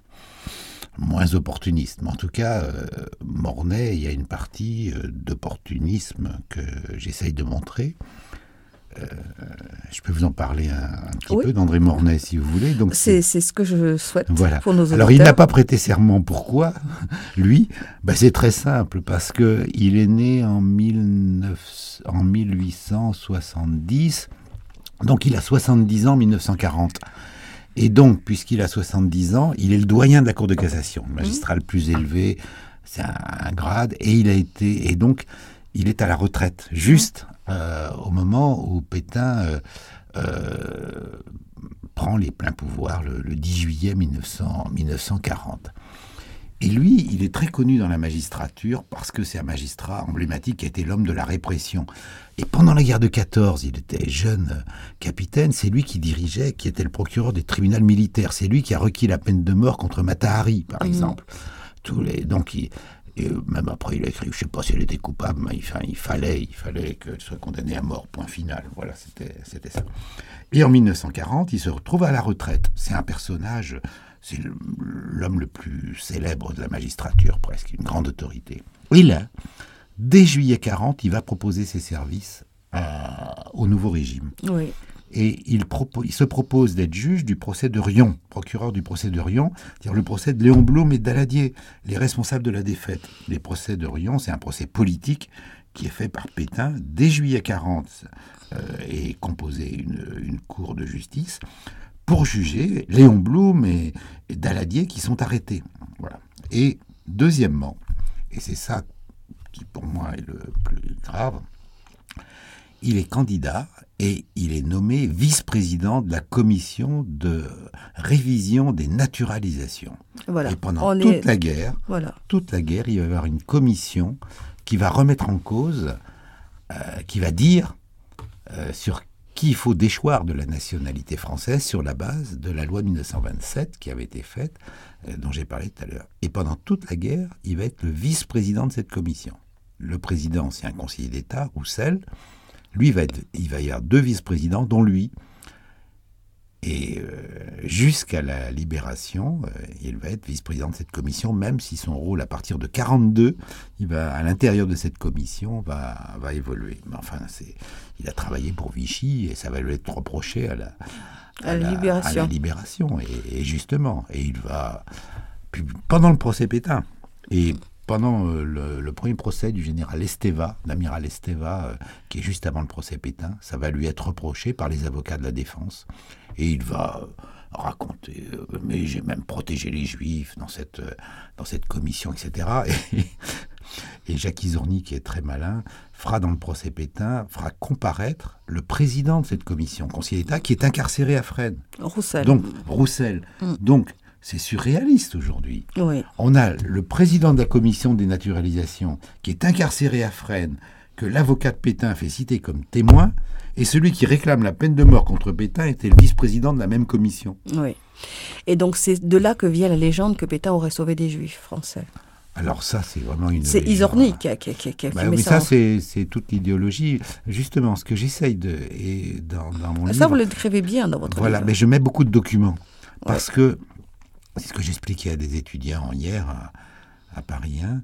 moins opportuniste. Mais en tout cas, euh, Mornay, il y a une partie euh, d'opportunisme que j'essaye de montrer. Euh, je peux vous en parler un, un petit oui. peu d'André Mornay, si vous voulez. Donc c'est, c'est ce que je souhaite voilà. pour nos auditeurs. Alors, il n'a pas prêté serment. Pourquoi, lui? Ben, c'est très simple, parce qu'il est né en, mille neuf cents, en mille huit cent soixante-dix, donc il a soixante-dix ans en mille neuf cent quarante. Et donc, puisqu'il a soixante-dix ans, il est le doyen de la Cour de cassation, le magistrat mmh. le plus élevé, c'est un, un grade, et il a été, et donc, il est à la retraite, juste euh, au moment où Pétain euh, euh, prend les pleins pouvoirs le, le dix juillet mille neuf cent quarante. Et lui, il est très connu dans la magistrature parce que c'est un magistrat emblématique qui a été l'homme de la répression. Et pendant la guerre de quatorze, il était jeune capitaine, c'est lui qui dirigeait, qui était le procureur des tribunaux militaires. C'est lui qui a requis la peine de mort contre Mata Hari, par mmh. exemple. Tous les, donc, il, et même après, il a écrit, je ne sais pas si elle était coupable, mais il, enfin, il fallait, il fallait qu'elle soit condamnée à mort, point final. Voilà, c'était, c'était ça. Et en mille neuf cent quarante, il se retrouve à la retraite. C'est un personnage... C'est l'homme le plus célèbre de la magistrature, presque, une grande autorité. Et là, dès juillet quarante, il va proposer ses services à, au nouveau régime. Oui. Et il, propo- il se propose d'être juge du procès de Riom, procureur du procès de Riom, c'est-à-dire le procès de Léon Blum et Daladier, les responsables de la défaite. Les procès de Riom, c'est un procès politique qui est fait par Pétain dès juillet quarante euh, et composé une, une cour de justice pour juger Léon Blum et, et Daladier qui sont arrêtés. Voilà. Et deuxièmement, et c'est ça qui pour moi est le plus grave, il est candidat et il est nommé vice-président de la commission de révision des naturalisations. Voilà. Et pendant On toute est... la guerre, voilà. toute la guerre, il va y avoir une commission qui va remettre en cause, euh, qui va dire euh, sur qu'il faut déchoir de la nationalité française sur la base de la loi de mille neuf cent vingt-sept qui avait été faite, euh, dont j'ai parlé tout à l'heure. Et pendant toute la guerre, il va être le vice-président de cette commission. Le président, c'est un conseiller d'État, Roussel. Lui, va être, il va y avoir deux vice-présidents, dont lui. Et euh, jusqu'à la libération, euh, il va être vice-président de cette commission, même si son rôle, à partir de quarante-deux, il va, à l'intérieur de cette commission, va, va évoluer. Mais enfin, c'est, il a travaillé pour Vichy, et ça va lui être reproché à la, à à la, la libération. À la libération et, et justement. Et il va... Puis, pendant le procès Pétain, et pendant euh, le, le premier procès du général Esteva, l'amiral Esteva, euh, qui est juste avant le procès Pétain, ça va lui être reproché par les avocats de la défense. Et il va euh, raconter, euh, mais j'ai même protégé les Juifs dans cette, euh, dans cette commission, et cetera. Et, et Jacques Izorni, qui est très malin, fera dans le procès Pétain, fera comparaître le président de cette commission, conseiller d'État, qui est incarcéré à Fresnes. Roussel. Donc, Roussel. Mm. Donc, c'est surréaliste aujourd'hui. Oui. On a le président de la commission des naturalisations qui est incarcéré à Fresnes, que l'avocat de Pétain fait citer comme témoin, et celui qui réclame la peine de mort contre Pétain était le vice-président de la même commission. Oui. Et donc c'est de là que vient la légende que Pétain aurait sauvé des Juifs français. Alors ça, c'est vraiment une... C'est Izorni qui a, qui a, qui a bah, fait mais ça. ça, c'est, c'est toute l'idéologie. Justement, ce que j'essaye de... Et dans, dans mon ça, livre... vous le décrivez bien dans votre voilà, livre. Mais je mets beaucoup de documents. Parce ouais. que, c'est ce que j'expliquais à des étudiants hier à, à Paris un,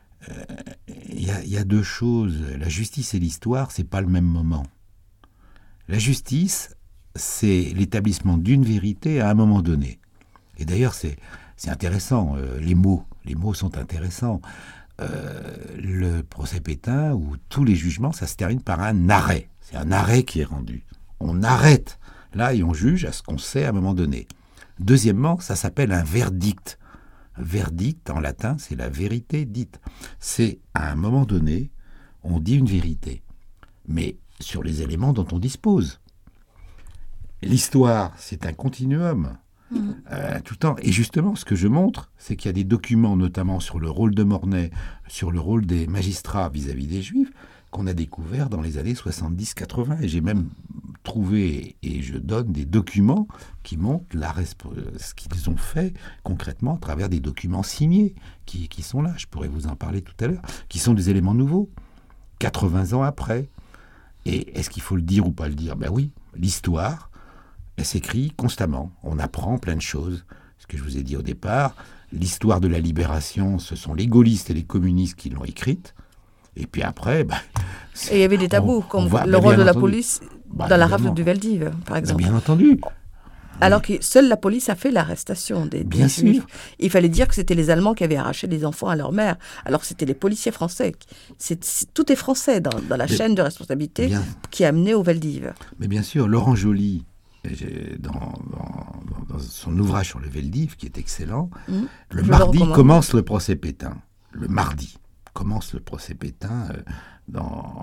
il euh, y, y a deux choses. La justice et l'histoire, c'est pas le même moment. La justice, c'est l'établissement d'une vérité à un moment donné. Et d'ailleurs, c'est, c'est intéressant, euh, les mots. Les mots sont intéressants. Euh, le procès Pétain, où tous les jugements, ça se termine par un arrêt. C'est un arrêt qui est rendu. On arrête là et on juge à ce qu'on sait à un moment donné. Deuxièmement, ça s'appelle un verdict. Verdict, en latin, c'est la vérité dite. C'est, à un moment donné, on dit une vérité. Mais sur les éléments dont on dispose. L'histoire, c'est un continuum. Mmh. Euh, tout le temps. Et justement, ce que je montre, c'est qu'il y a des documents, notamment sur le rôle de Mornay, sur le rôle des magistrats vis-à-vis des Juifs, qu'on a découvert dans les années soixante-dix quatre-vingts. Et j'ai même trouvé, et je donne des documents qui montrent la resp- ce qu'ils ont fait concrètement à travers des documents signés qui, qui sont là. Je pourrais vous en parler tout à l'heure, qui sont des éléments nouveaux, quatre-vingts ans après. Et est-ce qu'il faut le dire ou pas le dire ? Ben oui, l'histoire, elle s'écrit constamment. On apprend plein de choses. Ce que je vous ai dit au départ, l'histoire de la libération, ce sont les gaullistes et les communistes qui l'ont écrite. Et puis après... Ben, et il y avait des tabous, on, comme on va, le rôle de la entendu. police bah, dans la rafle du Veldiv, par exemple. Bien entendu. Alors que seule la police a fait l'arrestation des, des Bien Juifs. sûr. Il fallait dire que c'était les Allemands qui avaient arraché les enfants à leur mère, alors que c'était les policiers français. C'est, c'est, tout est français dans, dans la mais chaîne de responsabilité bien, qui a amené au Veldiv. Mais bien sûr, Laurent Joly, dans, dans, dans son ouvrage sur le Veldiv, qui est excellent, mmh. le Je mardi le commence le procès Pétain. Le mardi commence le procès Pétain euh, dans,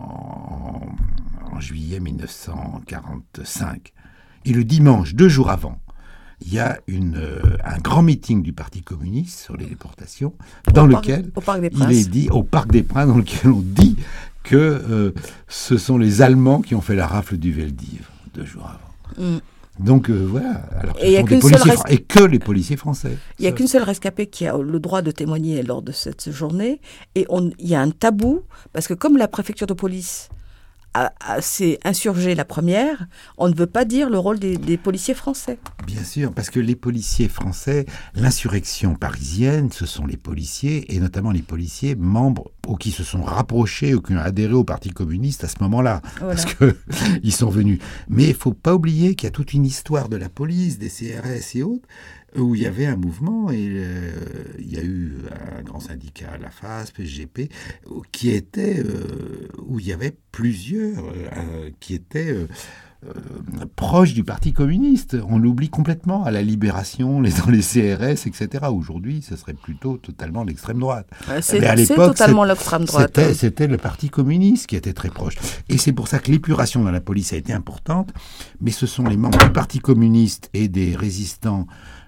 en, en juillet mille neuf cent quarante-cinq. Et le dimanche, deux jours avant, il y a une, euh, un grand meeting du Parti communiste sur les déportations, dans au lequel par, au Parc des il est dit, au Parc des Princes, dans lequel on dit que euh, ce sont les Allemands qui ont fait la rafle du Veldiv, deux jours avant. Mm. Donc euh, voilà, alors que, et, sont des policiers res... et que les policiers français. Il n'y a qu'une seule rescapée qui a le droit de témoigner lors de cette journée, et on, il y a un tabou, parce que comme la préfecture de police A, a, s'est insurgée la première, on ne veut pas dire le rôle des, des policiers français. Bien sûr, parce que les policiers français, l'insurrection parisienne, ce sont les policiers, et notamment les policiers membres ou qui se sont rapprochés ou qui ont adhéré au Parti communiste à ce moment-là, voilà. Parce qu'ils sont venus. Mais il ne faut pas oublier qu'il y a toute une histoire de la police, des C R S et autres, où il y avait un mouvement, et euh, il y a eu un grand syndicat, la F A S, P S G P, qui était, euh, où il y avait plusieurs euh, qui étaient euh, euh, proches du Parti communiste. On l'oublie complètement, à la Libération, les, dans les C R S, et cetera. Aujourd'hui, ce serait plutôt totalement l'extrême droite. C'est, Mais à l'époque, c'est totalement c'est, l'extrême droite. C'était, hein. c'était le Parti communiste qui était très proche. Et c'est pour ça que l'épuration dans la police a été importante, mais ce sont les membres du Parti communiste et des résistants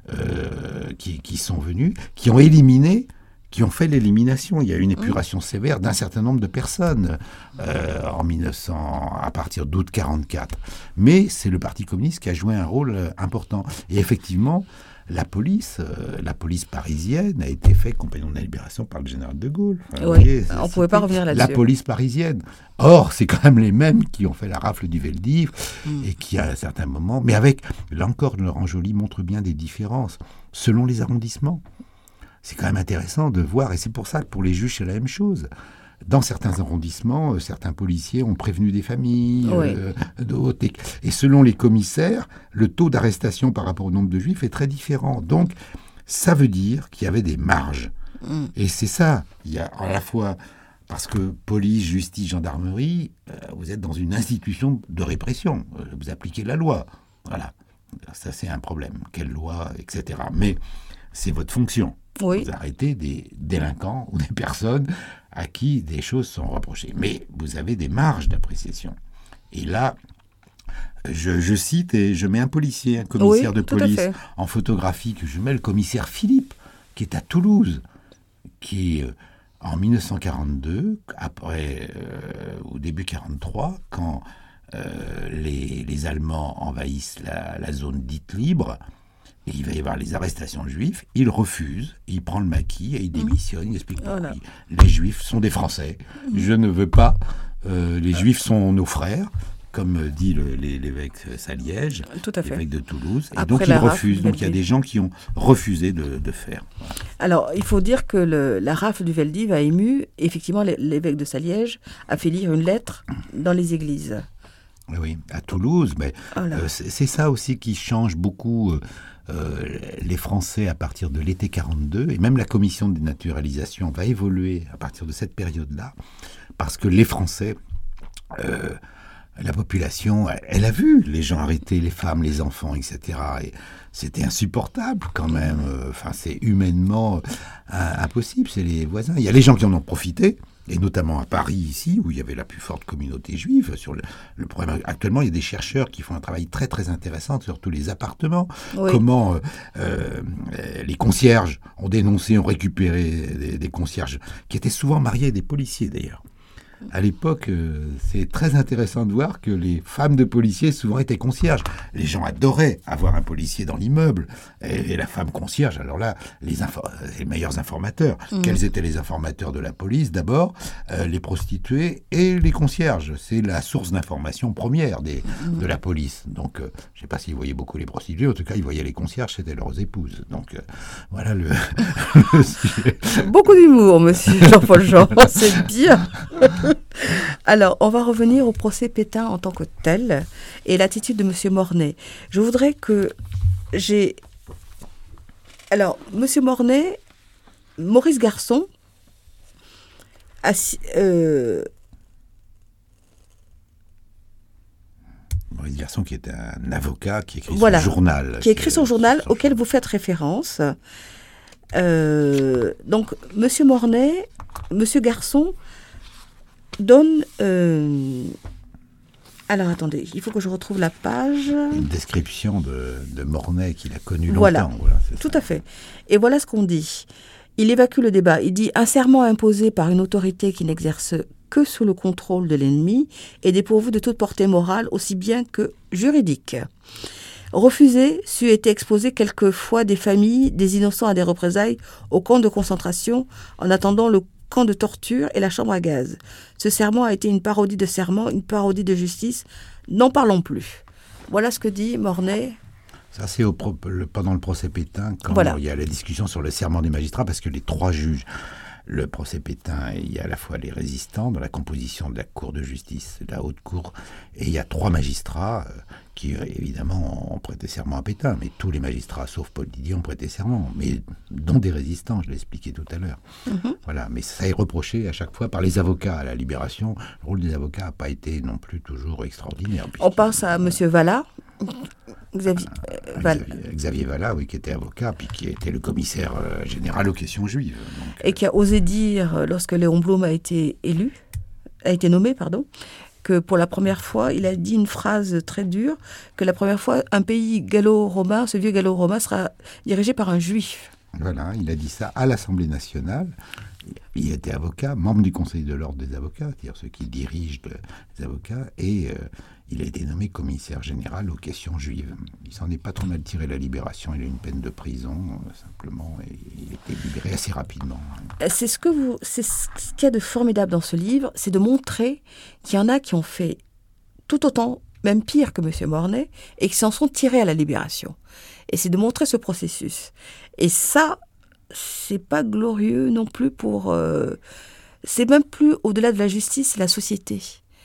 Euh, qui, qui sont venus, qui ont éliminé, qui ont fait l'élimination. Il y a eu une épuration mmh. sévère d'un certain nombre de personnes euh, en mille neuf cents, à partir d'août quarante-quatre. Mais c'est le Parti communiste qui a joué un rôle euh, important. Et effectivement, la police, euh, la police parisienne a été faite compagnon de la libération par le général de Gaulle. Enfin, oui, voyez, on ne pouvait pas revenir là-dessus. La police parisienne. Or, c'est quand même les mêmes qui ont fait la rafle du Veldiv mm. et qui, à un certain moment... Mais avec, là encore, Laurent Joly montre bien des différences selon les arrondissements. C'est quand même intéressant de voir, et c'est pour ça que pour les juges, c'est la même chose. Dans certains arrondissements, euh, certains policiers ont prévenu des familles, oui. euh, d'autres, et, et selon les commissaires, le taux d'arrestation par rapport au nombre de juifs est très différent. Donc, ça veut dire qu'il y avait des marges. Mm. Et c'est ça, il y a à la fois, parce que police, justice, gendarmerie, euh, vous êtes dans une institution de répression, euh, vous appliquez la loi. Voilà, ça c'est un problème. Quelle loi, et cetera. Mais c'est votre fonction. Oui. Vous arrêtez des délinquants ou des personnes à qui des choses sont reprochées. Mais vous avez des marges d'appréciation. Et là, je, je cite et je mets un policier, un commissaire oui, de police en photographie, que je mets le commissaire Philippe, qui est à Toulouse, qui, euh, en mille neuf cent quarante-deux, après, euh, au début quarante-trois, quand euh, les, les Allemands envahissent la, la zone dite libre, et il va y avoir les arrestations de juifs, il refuse, il prend le maquis et il démissionne, il explique pourquoi. Voilà. Les juifs sont des Français, je ne veux pas, euh, les juifs sont nos frères, comme dit le, l'évêque Saliège, Tout à fait. l'évêque de Toulouse, et Après donc il refuse, donc il y a des gens qui ont refusé de, de faire. Alors, il faut dire que le, la rafle du Veldiv a ému, effectivement l'évêque de Saliège a fait lire une lettre dans les églises. Oui, à Toulouse, mais voilà. euh, c'est, c'est ça aussi qui change beaucoup euh, euh, les Français à partir de l'été quarante-deux, et même la commission de dénaturalisation va évoluer à partir de cette période-là, parce que les Français, euh, la population, elle, elle a vu les gens arrêter, les femmes, les enfants, et cetera. Et c'était insupportable quand même, enfin euh, c'est humainement euh, impossible, c'est les voisins. Il y a les gens qui en ont profité, et notamment à Paris, ici, où il y avait la plus forte communauté juive. Sur le, le problème. Actuellement, il y a des chercheurs qui font un travail très très intéressant sur tous les appartements. Oui. Comment euh, euh, les concierges ont dénoncé, ont récupéré des, des concierges qui étaient souvent mariés à des policiers d'ailleurs. À l'époque, euh, c'est très intéressant de voir que les femmes de policiers souvent étaient concierges. Les gens adoraient avoir un policier dans l'immeuble. Et, et la femme concierge, alors là, les, info- les meilleurs informateurs. Mmh. Quels étaient les informateurs de la police? D'abord, euh, les prostituées et les concierges. C'est la source d'information première des, mmh. de la police. Donc, euh, je ne sais pas s'ils voyaient beaucoup les prostituées. En tout cas, ils voyaient les concierges, c'était leurs épouses. Donc, euh, voilà le, le sujet. Beaucoup d'humour, monsieur Jean-Paul Jean. C'est bien. Alors, on va revenir au procès Pétain en tant que tel et l'attitude de M. Mornay. Je voudrais que j'ai... Alors, M. Mornay, Maurice Garçon, a... Euh... Maurice Garçon, qui est un avocat, qui écrit voilà, son journal. Qui écrit son journal son... auquel vous faites référence. Euh... Donc, M. Mornay, M. Garçon... donne... Euh... Alors, attendez, il faut que je retrouve la page. Une description de, de Mornay qu'il a connu voilà. longtemps. Voilà, c'est tout ça. à fait. Et voilà ce qu'on dit. Il évacue le débat. Il dit « Un serment imposé par une autorité qui n'exerce que sous le contrôle de l'ennemi est dépourvu de toute portée morale, aussi bien que juridique. Refuser c'eût été exposer quelquefois des familles, des innocents à des représailles au camp de concentration en attendant le camp de torture et la chambre à gaz. Ce serment a été une parodie de serment, une parodie de justice. N'en parlons plus. » Voilà ce que dit Mornay. Ça, c'est au pro- le, pendant le procès Pétain, quand voilà. il y a la discussion sur le serment des magistrats, parce que les trois juges, le procès Pétain, il y a à la fois les résistants dans la composition de la Cour de justice, de la Haute Cour, et il y a trois magistrats euh, qui, évidemment, ont prêté serment à Pétain. Mais tous les magistrats, sauf Paul Didier, ont prêté serment, mais dont des résistants, je l'ai expliqué tout à l'heure. Mm-hmm. Voilà, mais ça est reproché à chaque fois par les avocats à la Libération. Le rôle des avocats n'a pas été non plus toujours extraordinaire. On pense à M. Vallat. Xavier, euh, Val... Xavier, Xavier Vallat, oui, qui était avocat, puis qui était le commissaire euh, général aux questions juives. Donc, et qui a osé dire, lorsque Léon Blum a été élu, a été nommé, pardon, que pour la première fois, il a dit une phrase très dure, que la première fois, un pays gallo-romain, ce vieux gallo-romain, sera dirigé par un juif. Voilà, il a dit ça à l'Assemblée nationale. Il était avocat, membre du Conseil de l'Ordre des avocats, c'est-à-dire ceux qui dirigent les avocats, et euh, il a été nommé commissaire général aux questions juives. Il s'en est pas trop mal tiré la libération, il a eu une peine de prison, euh, simplement, et il a été libéré assez rapidement. C'est ce que vous, c'est ce qu'il y a de formidable dans ce livre, c'est de montrer qu'il y en a qui ont fait tout autant, même pire que M. Mornay, et qui s'en sont tirés à la libération. Et c'est de montrer ce processus. Et ça, c'est pas glorieux non plus pour... Euh, c'est même plus au-delà de la justice, c'est la société.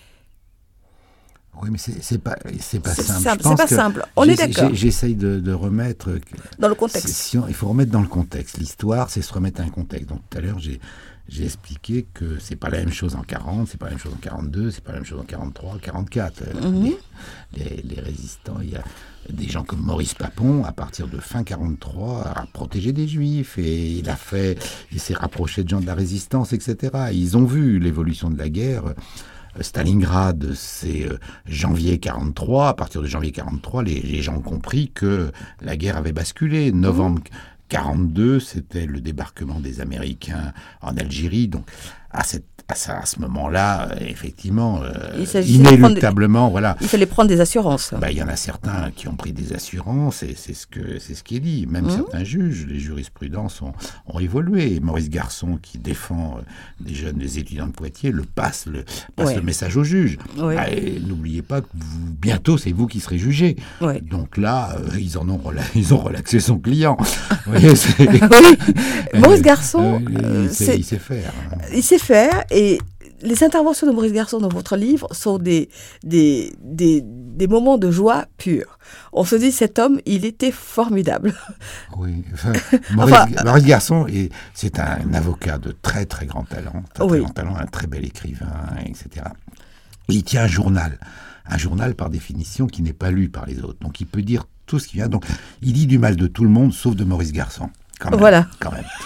Oui, mais c'est, c'est pas, c'est pas c'est simple. simple c'est pas simple, on est d'accord. J'essaye de, de remettre... Dans le contexte. Si on, il faut remettre dans le contexte. L'histoire, c'est se remettre dans un contexte. Donc tout à l'heure, j'ai, j'ai expliqué que c'est pas la même chose en quarante, c'est pas la même chose en quarante-deux, c'est pas la même chose en quarante-trois, quarante-quatre. Mm-hmm. Les, les, les résistants, il y a des gens comme Maurice Papon, à partir de fin quarante-trois, a protégé des Juifs et il a fait, il s'est rapproché de gens de la résistance, et cetera. Ils ont vu l'évolution de la guerre. Stalingrad, c'est janvier quarante-trois. À partir de janvier quarante-trois, les, les gens ont compris que la guerre avait basculé. Novembre quarante-deux, c'était le débarquement des Américains en Algérie. Donc, à, cette, à, ça, à ce moment-là, effectivement, euh, inéluctablement, des, voilà. Il fallait prendre des assurances. Bah, il y en a certains qui ont pris des assurances, et c'est ce, que, c'est ce qui est dit. Même mmh. certains juges, les jurisprudences ont, ont évolué. Maurice Garçon, qui défend euh, des jeunes, des étudiants de Poitiers, le passe le, passe ouais. le message au juge. Ouais. Bah, n'oubliez pas que vous, bientôt, c'est vous qui serez jugé. Ouais. Donc là, euh, ils, en ont rela- ils ont relaxé son client. voyez, oui. Maurice Garçon, euh, il, sait, il sait faire. Hein. Il sait faire, et les interventions de Maurice Garçon dans votre livre sont des, des, des, des moments de joie pure. On se dit, cet homme, il était formidable. Oui, enfin, Maurice, enfin, Maurice Garçon, est, c'est un avocat de très très grand talent, très, oui. très grand talent, un très bel écrivain, et cetera. Et il tient un journal, un journal par définition qui n'est pas lu par les autres. Donc il peut dire tout ce qui vient. Donc il dit du mal de tout le monde, sauf de Maurice Garçon. Quand même, voilà. Quand même.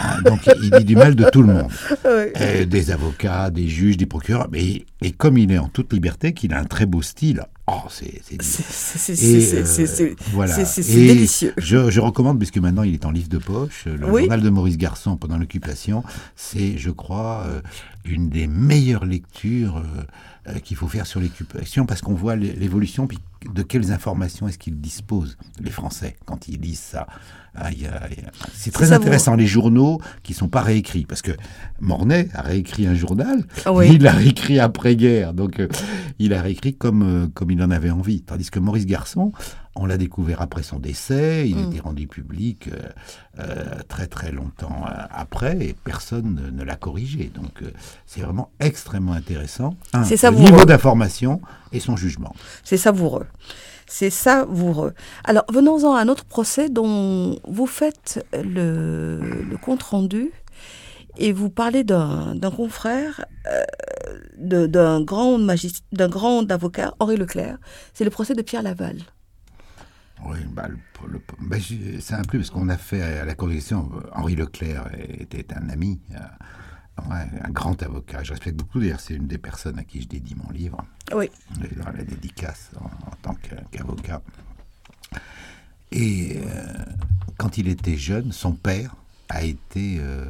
Ah, donc il dit du mal de tout le monde. Oui. Euh, des avocats, des juges, des procureurs. Mais, et comme il est en toute liberté, qu'il a un très beau style, oh, c'est, c'est, C'est, c'est, et, c'est, euh, c'est, c'est, voilà. c'est, c'est, c'est Et délicieux. Je, je recommande, puisque maintenant il est en livre de poche, le Oui. journal de Maurice Garçon pendant l'occupation, c'est, je crois, euh, une des meilleures lectures euh, euh, qu'il faut faire sur l'occupation, parce qu'on voit l'évolution, puis de quelles informations est-ce qu'ils disposent, les Français, quand ils lisent ça. Ah, y a, y a... C'est très ça intéressant, vous... les journaux qui ne sont pas réécrits, parce que Mornay a réécrit un journal, oui. il l'a réécrit après-guerre, donc euh, il a réécrit comme, euh, comme il en avait envie. Tandis que Maurice Garçon, on l'a découvert après son décès, il mm. était rendu public euh, euh, très très longtemps euh, après, et personne ne, ne l'a corrigé. Donc euh, c'est vraiment extrêmement intéressant. Un, c'est le niveau d'information et son jugement. C'est savoureux. C'est savoureux. Alors, venons-en à un autre procès dont vous faites le, le compte-rendu et vous parlez d'un, d'un confrère, euh, de, d'un, grand magist- d'un grand avocat, Henri Leclerc. C'est le procès de Pierre Laval. Oui, bah, le, le, bah, c'est un peu parce qu'on a fait à la correction, Henri Leclerc était un ami, ouais, un grand avocat. Je respecte beaucoup, d'ailleurs, c'est une des personnes à qui je dédie mon livre. Oui. Dans la dédicace en, en tant qu'avocat. Et euh, quand il était jeune, son père a été euh,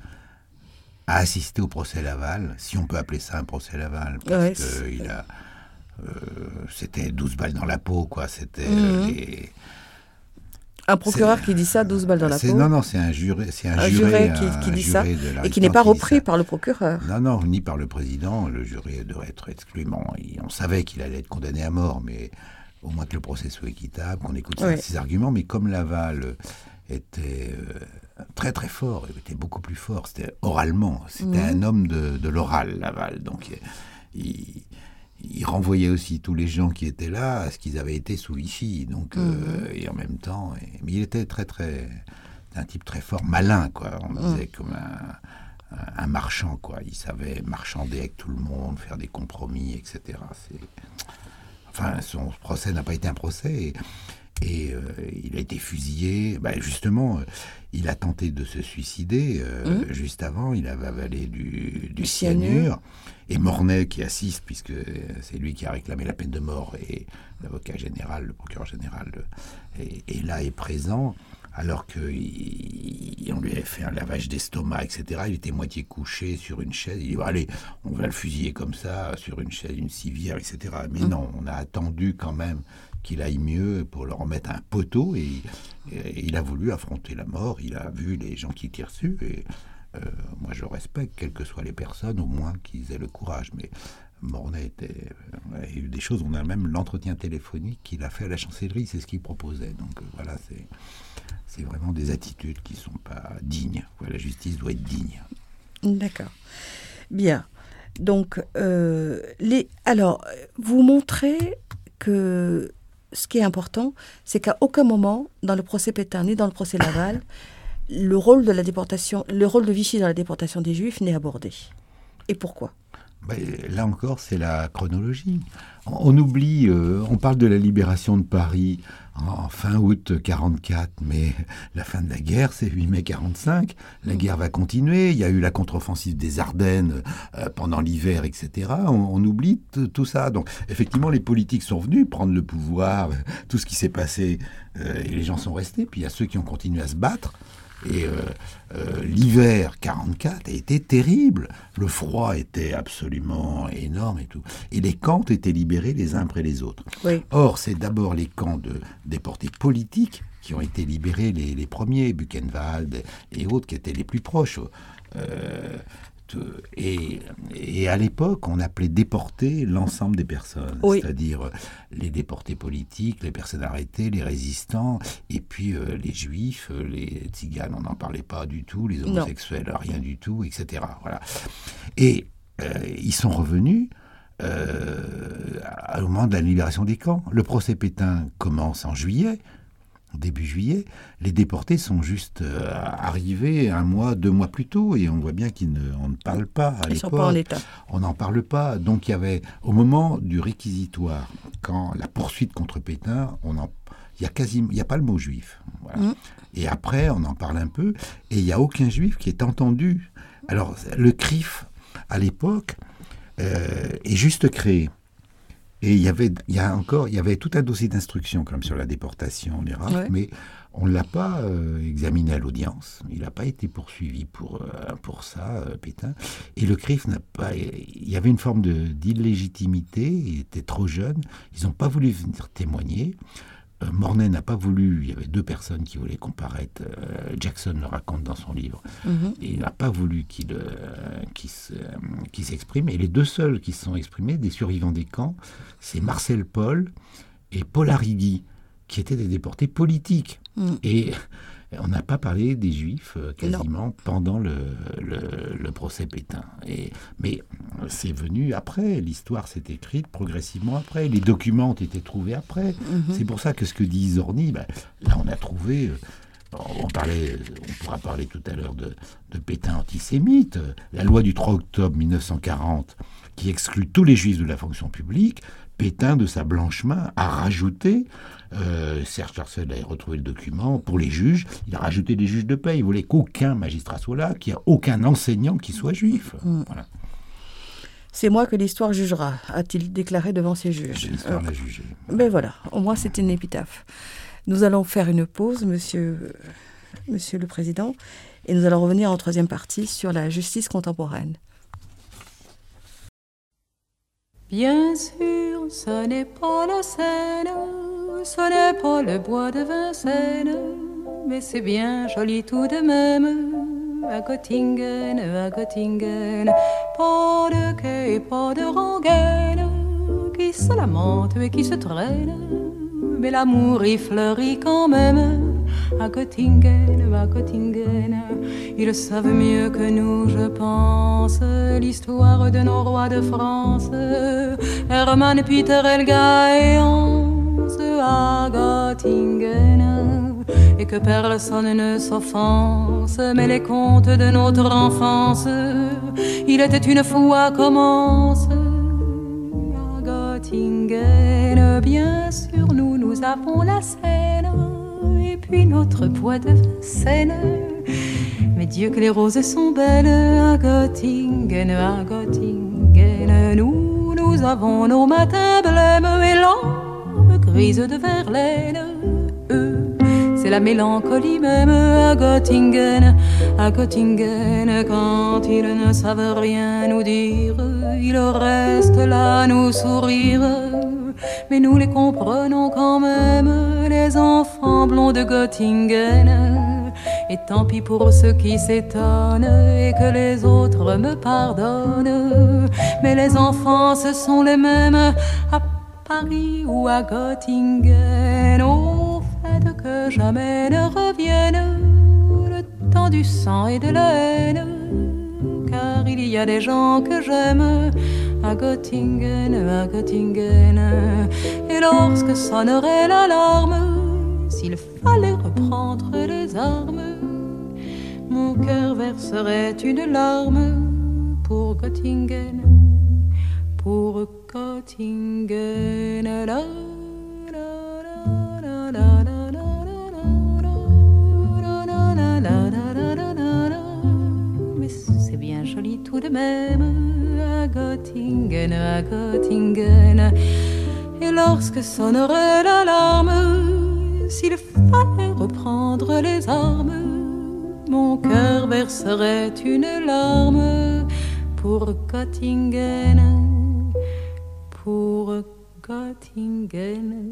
a assisté au procès Laval, si on peut appeler ça un procès Laval, parce ouais, que il a, euh, c'était douze balles dans la peau, quoi. C'était mmh. les, un procureur c'est, qui dit ça, douze balles dans la c'est, peau. Non, non, c'est un juré, c'est un, un juré, juré qui, un, qui un dit juré ça, de et qui n'est pas repris par le procureur. Non, non, ni par le président. Le juré devrait être exclu. Bon, il, on savait qu'il allait être condamné à mort, mais au moins que le procès soit équitable, qu'on écoute oui. ses arguments. Mais comme Laval était euh, très très fort, il était beaucoup plus fort, c'était oralement, c'était mmh. un homme de, de l'oral, Laval. Donc il... il renvoyait aussi tous les gens qui étaient là à ce qu'ils avaient été sous Vichy, donc mmh. euh, et en même temps, et, mais il était très très un type très fort, malin, quoi. On mmh. disait comme un, un, un marchand, quoi. Il savait marchander avec tout le monde, faire des compromis, et cetera. C'est... Enfin, son procès n'a pas été un procès. Et, et euh, il a été fusillé. Ben justement, euh, il a tenté de se suicider. Euh, mmh. Juste avant, il avait avalé du, du cyanure. Et Mornay, qui assiste, puisque c'est lui qui a réclamé la peine de mort, et l'avocat général, le procureur général, est, est là, est présent, alors qu'on lui avait fait un lavage d'estomac, et cetera. Il était moitié couché sur une chaise. Il dit, allez, on va le fusiller comme ça, sur une chaise, une civière, et cetera. Mais mmh. non, on a attendu quand même qu'il aille mieux pour leur remettre un poteau, et, et il a voulu affronter la mort. Il a vu les gens qui tirent dessus, et euh, moi je respecte, quelles que soient les personnes, au moins qu'ils aient le courage. Mais Mornay était, euh, il y a eu des choses, on a même l'entretien téléphonique qu'il a fait à la chancellerie, c'est ce qu'il proposait. Donc euh, voilà, c'est, c'est vraiment des attitudes qui ne sont pas dignes. La justice doit être digne. D'accord. Bien. Donc, euh, les... alors, vous montrez que ce qui est important, c'est qu'à aucun moment, dans le procès Pétain ni dans le procès Laval, le rôle de la déportation, le rôle de Vichy dans la déportation des Juifs n'est abordé. Et pourquoi ? Ben, là encore, c'est la chronologie. On, on oublie, euh, on parle de la libération de Paris en fin août quarante-quatre, mais la fin de la guerre, c'est huit mai quarante-cinq. La guerre va continuer. Il y a eu la contre-offensive des Ardennes euh, pendant l'hiver, et cetera. On, on oublie t- tout ça. Donc, effectivement, les politiques sont venus prendre le pouvoir, tout ce qui s'est passé, euh, et les gens sont restés. Puis il y a ceux qui ont continué à se battre. Et euh, euh, l'hiver quarante-quatre a été terrible. Le froid était absolument énorme et tout. Et les camps étaient libérés les uns après les autres. Oui. Or, c'est d'abord les camps de déportés politiques qui ont été libérés les, les premiers, Buchenwald et autres, qui étaient les plus proches. Euh, Et, et à l'époque, on appelait déportés l'ensemble des personnes, oui. C'est-à-dire les déportés politiques, les personnes arrêtées, les résistants, et puis euh, les juifs, les tziganes, on n'en parlait pas du tout, les homosexuels, non. Rien du tout, et cetera. Voilà. Et euh, ils sont revenus euh, au moment de la libération des camps. Le procès Pétain commence en juillet. Début juillet, les déportés sont juste euh, arrivés un mois, deux mois plus tôt, et on voit bien qu'on ne, on ne parle pas à Ils l'époque. Sont pas en état. On n'en parle pas. Donc il y avait, au moment du réquisitoire, quand la poursuite contre Pétain, on en, il n'y a, quasi, il y a pas le mot juif. Voilà. Mmh. Et après, on en parle un peu, et il n'y a aucun juif qui est entendu. Alors, le C R I F, à l'époque, euh, est juste créé. Et il y avait, il y a encore, il y avait tout un dossier d'instruction comme sur la déportation, les rafles, Ouais. mais on ne l'a pas euh, examiné à l'audience. Il n'a pas été poursuivi pour, euh, pour ça, euh, Pétain. Et le C R I F n'a pas... Il y avait une forme de, d'illégitimité, il était trop jeune, ils n'ont pas voulu venir témoigner. Euh, Mornay n'a pas voulu, il y avait deux personnes qui voulaient comparaître, euh, Jackson le raconte dans son livre, Mhm. et il n'a pas voulu qu'il, euh, qu'il, se, euh, qu'il s'exprime. Et les deux seuls qui se sont exprimés, des survivants des camps, c'est Marcel Paul et Paul Arrigui, qui étaient des déportés politiques. Mhm. Et on n'a pas parlé des Juifs euh, quasiment non. pendant le, le, le procès Pétain. Et, mais c'est venu après, l'histoire s'est écrite progressivement après, les documents ont été trouvés après. Mm-hmm. C'est pour ça que ce que dit Zorni, ben, là on a trouvé... Euh, on, parlait, on pourra parler tout à l'heure de, de Pétain antisémite, la loi du trois octobre mille neuf cent quarante qui exclut tous les Juifs de la fonction publique. Pétain, de sa blanche main, a rajouté, euh, Serge Sarcel a retrouvé le document, pour les juges, il a rajouté des juges de paix. Il voulait qu'aucun magistrat soit là, qu'il n'y ait aucun enseignant qui soit juif. Mmh. Voilà. C'est moi que l'histoire jugera, a-t-il déclaré devant ses juges. L'histoire l'a jugé. Ben voilà, au moins c'est une épitaphe. Nous allons faire une pause, monsieur, monsieur le Président, et nous allons revenir en troisième partie sur la justice contemporaine. Bien sûr, ce n'est pas la Seine, ce n'est pas le bois de Vincennes, mais c'est bien joli tout de même, à Göttingen, à Göttingen. Pas de quai et pas de rengaine, qui se lamentent et qui se traînent, mais l'amour y fleurit quand même, à Göttingen, à Göttingen. Ils savent mieux que nous, je pense, l'histoire de nos rois de France, Hermann, Peter, Helga et Hans, à Göttingen. Et que personne ne s'offense, mais les contes de notre enfance, il était une fois commence, à Göttingen. Bien sûr, nous, nous avons la Seine, et puis notre bois de Vincennes. Mais Dieu que les roses sont belles à Göttingen, à Göttingen. Nous, nous avons nos matins blêmes et l'âme grise de Verlaine. Eux, c'est la mélancolie même à Göttingen, à Göttingen. Quand ils ne savent rien nous dire, ils restent là à nous sourire. Mais nous les comprenons quand même, les enfants blonds de Göttingen. Et tant pis pour ceux qui s'étonnent et que les autres me pardonnent. Mais les enfants, ce sont les mêmes à Paris ou à Göttingen. Au fait que jamais ne revienne le temps du sang et de la haine. Car il y a des gens que j'aime à Göttingen, à Göttingen. Et lorsque sonnerait l'alarme, s'il fallait reprendre les armes, mon cœur verserait une larme pour Göttingen, pour Göttingen. La, la, la, la, la, la, la. Mais c'est bien joli tout de même à Göttingen, à Göttingen. Et lorsque sonnerait l'alarme, s'il fallait reprendre les armes, mon cœur verserait une larme pour Göttingen, pour Göttingen.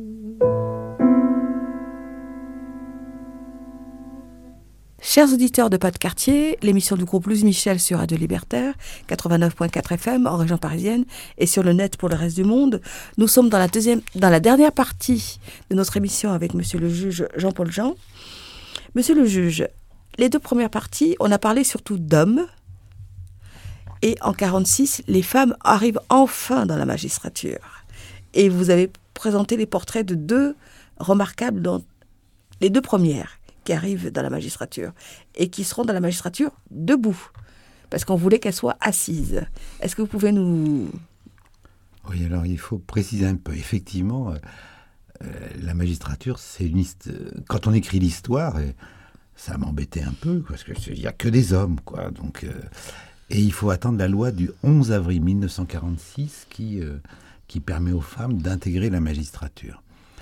Chers auditeurs de Pas de Quartier, l'émission du groupe Louise Michel sur Radio Libertaire, quatre-vingt-neuf virgule quatre F M en région parisienne et sur le net pour le reste du monde. Nous sommes dans la, deuxième, dans la dernière partie de notre émission avec monsieur le juge Jean-Paul Jean. Monsieur le juge, les deux premières parties, on a parlé surtout d'hommes. Et en quarante-six, les femmes arrivent enfin dans la magistrature. Et vous avez présenté les portraits de deux remarquables, dont les deux premières qui arrivent dans la magistrature et qui seront dans la magistrature debout, parce qu'on voulait qu'elles soient assises. Est-ce que vous pouvez nous... Oui, alors il faut préciser un peu. Effectivement, euh, la magistrature, c'est une hist- quand on écrit l'histoire, et ça m'embêtait un peu, parce qu'il n'y a que des hommes, quoi. Donc, euh, et il faut attendre la loi du onze avril mille neuf cent quarante-six qui, euh, qui permet aux femmes d'intégrer la magistrature.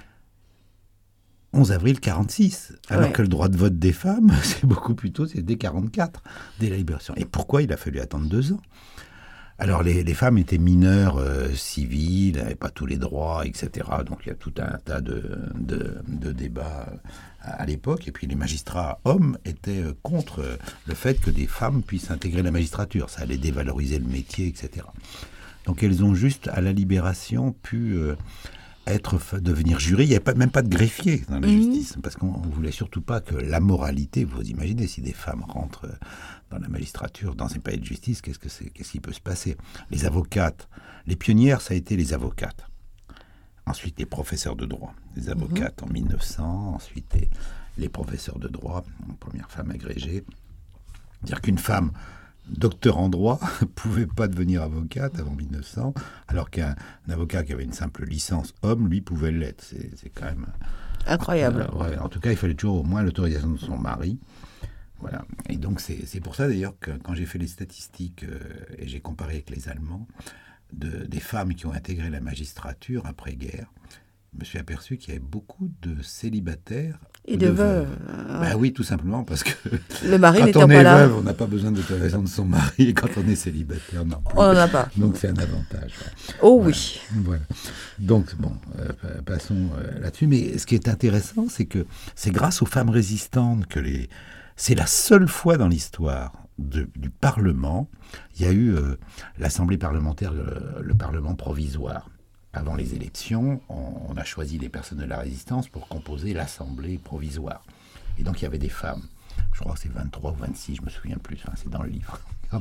onze avril quarante-six, alors ouais. que le droit de vote des femmes, c'est beaucoup plus tôt, c'est dès quarante-quatre, dès la libération. Et pourquoi il a fallu attendre deux ans ? Alors, les, les femmes étaient mineures euh, civiles, n'avaient pas tous les droits, et cetera. Donc, il y a tout un tas de, de, de débats à, à l'époque. Et puis, les magistrats hommes étaient euh, contre euh, le fait que des femmes puissent intégrer la magistrature. Ça allait dévaloriser le métier, et cetera. Donc, elles ont juste, à la libération, pu euh, être, devenir jury. Il n'y avait pas, même pas de greffier dans la mmh. justice, parce qu'on ne voulait surtout pas que la moralité, vous imaginez, si des femmes rentrent dans la magistrature, dans un palais de justice, qu'est-ce que c'est, qu'est-ce qui peut se passer ? Les avocates, les pionnières, ça a été les avocates. Ensuite, les professeurs de droit. Les avocates mmh. en mille neuf cents, ensuite les, les professeurs de droit, première femme agrégée. Dire qu'une femme docteur en droit ne pouvait pas devenir avocate avant mille neuf cents, alors qu'un avocat qui avait une simple licence homme, lui, pouvait l'être. C'est, c'est quand même... incroyable. Euh, ouais, en tout cas, il fallait toujours au moins l'autorisation de son mari. Voilà. Et donc, c'est, c'est pour ça, d'ailleurs, que quand j'ai fait les statistiques, euh, et j'ai comparé avec les Allemands, de, des femmes qui ont intégré la magistrature après-guerre, je me suis aperçu qu'il y avait beaucoup de célibataires. Et de, de veuves. veuves. Ben oui, tout simplement, parce que le mari quand n'étant on est pas là. veuve, on n'a pas besoin d'autorisation de son mari, et quand on est célibataire, non. On n'en a pas. Donc, c'est un avantage. Ouais. Oh voilà. oui. Voilà. Donc, bon, euh, passons euh, là-dessus. Mais ce qui est intéressant, c'est que c'est grâce aux femmes résistantes que les... C'est la seule fois dans l'histoire de, du Parlement, il y a eu euh, l'Assemblée parlementaire, le, le Parlement provisoire. Avant les élections, on, on a choisi les personnes de la résistance pour composer l'Assemblée provisoire. Et donc, il y avait des femmes. Je crois que c'est vingt-trois ou vingt-six, je me souviens plus. Enfin, c'est dans le livre.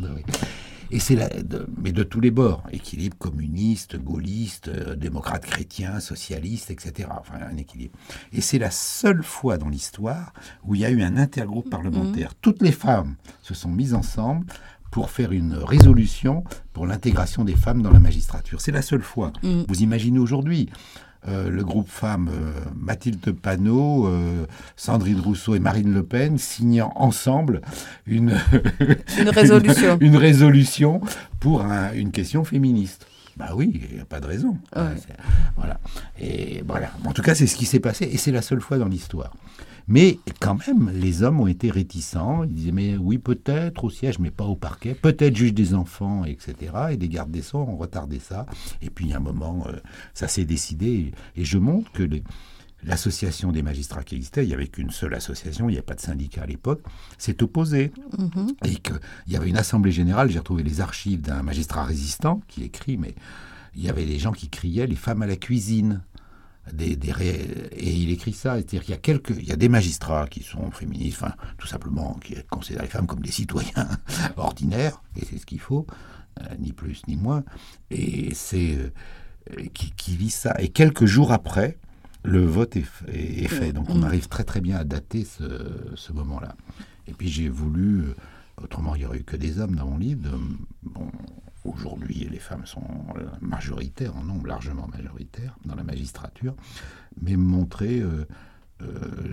Et c'est la, de, mais de tous les bords. Équilibre communiste, gaulliste, euh, démocrate chrétien, socialiste, et cetera. Enfin, un équilibre. Et c'est la seule fois dans l'histoire où il y a eu un intergroupe parlementaire. Mmh. Toutes les femmes se sont mises ensemble pour faire une résolution pour l'intégration des femmes dans la magistrature. C'est la seule fois. Mmh. Vous imaginez aujourd'hui euh, le groupe femmes euh, Mathilde Panot, euh, Sandrine Rousseau et Marine Le Pen signant ensemble une, une, résolution. une, une résolution pour un, une question féministe. Bah oui, il n'y a pas de raison. Ouais. Euh, voilà. Et voilà. En tout cas, c'est ce qui s'est passé et c'est la seule fois dans l'histoire. Mais quand même, les hommes ont été réticents. Ils disaient, mais oui, peut-être au siège, mais pas au parquet. Peut-être juge des enfants, et cetera. Et les gardes des Sceaux ont retardé ça. Et puis, il y a un moment, euh, ça s'est décidé. Et je montre que les, l'association des magistrats qui existait, il n'y avait qu'une seule association, il n'y avait pas de syndicat à l'époque, s'est opposée. Mmh. Et qu'il y avait une assemblée générale. J'ai retrouvé les archives d'un magistrat résistant qui écrit, mais il y avait des gens qui criaient « les femmes à la cuisine ». Des, des ré... Et il écrit ça, c'est-à-dire qu'il y a quelques, il y a des magistrats qui sont féministes, enfin, tout simplement, qui considèrent les femmes comme des citoyens ordinaires, et c'est ce qu'il faut, euh, ni plus ni moins, et c'est euh, qui, qui lit ça. Et quelques jours après, le vote est, est, est fait, donc on arrive très très bien à dater ce, ce moment-là. Et puis j'ai voulu, autrement il n'y aurait eu que des hommes dans mon livre, de, bon, aujourd'hui, les femmes sont majoritaires, en nombre largement majoritaires dans la magistrature, mais montrer euh, euh,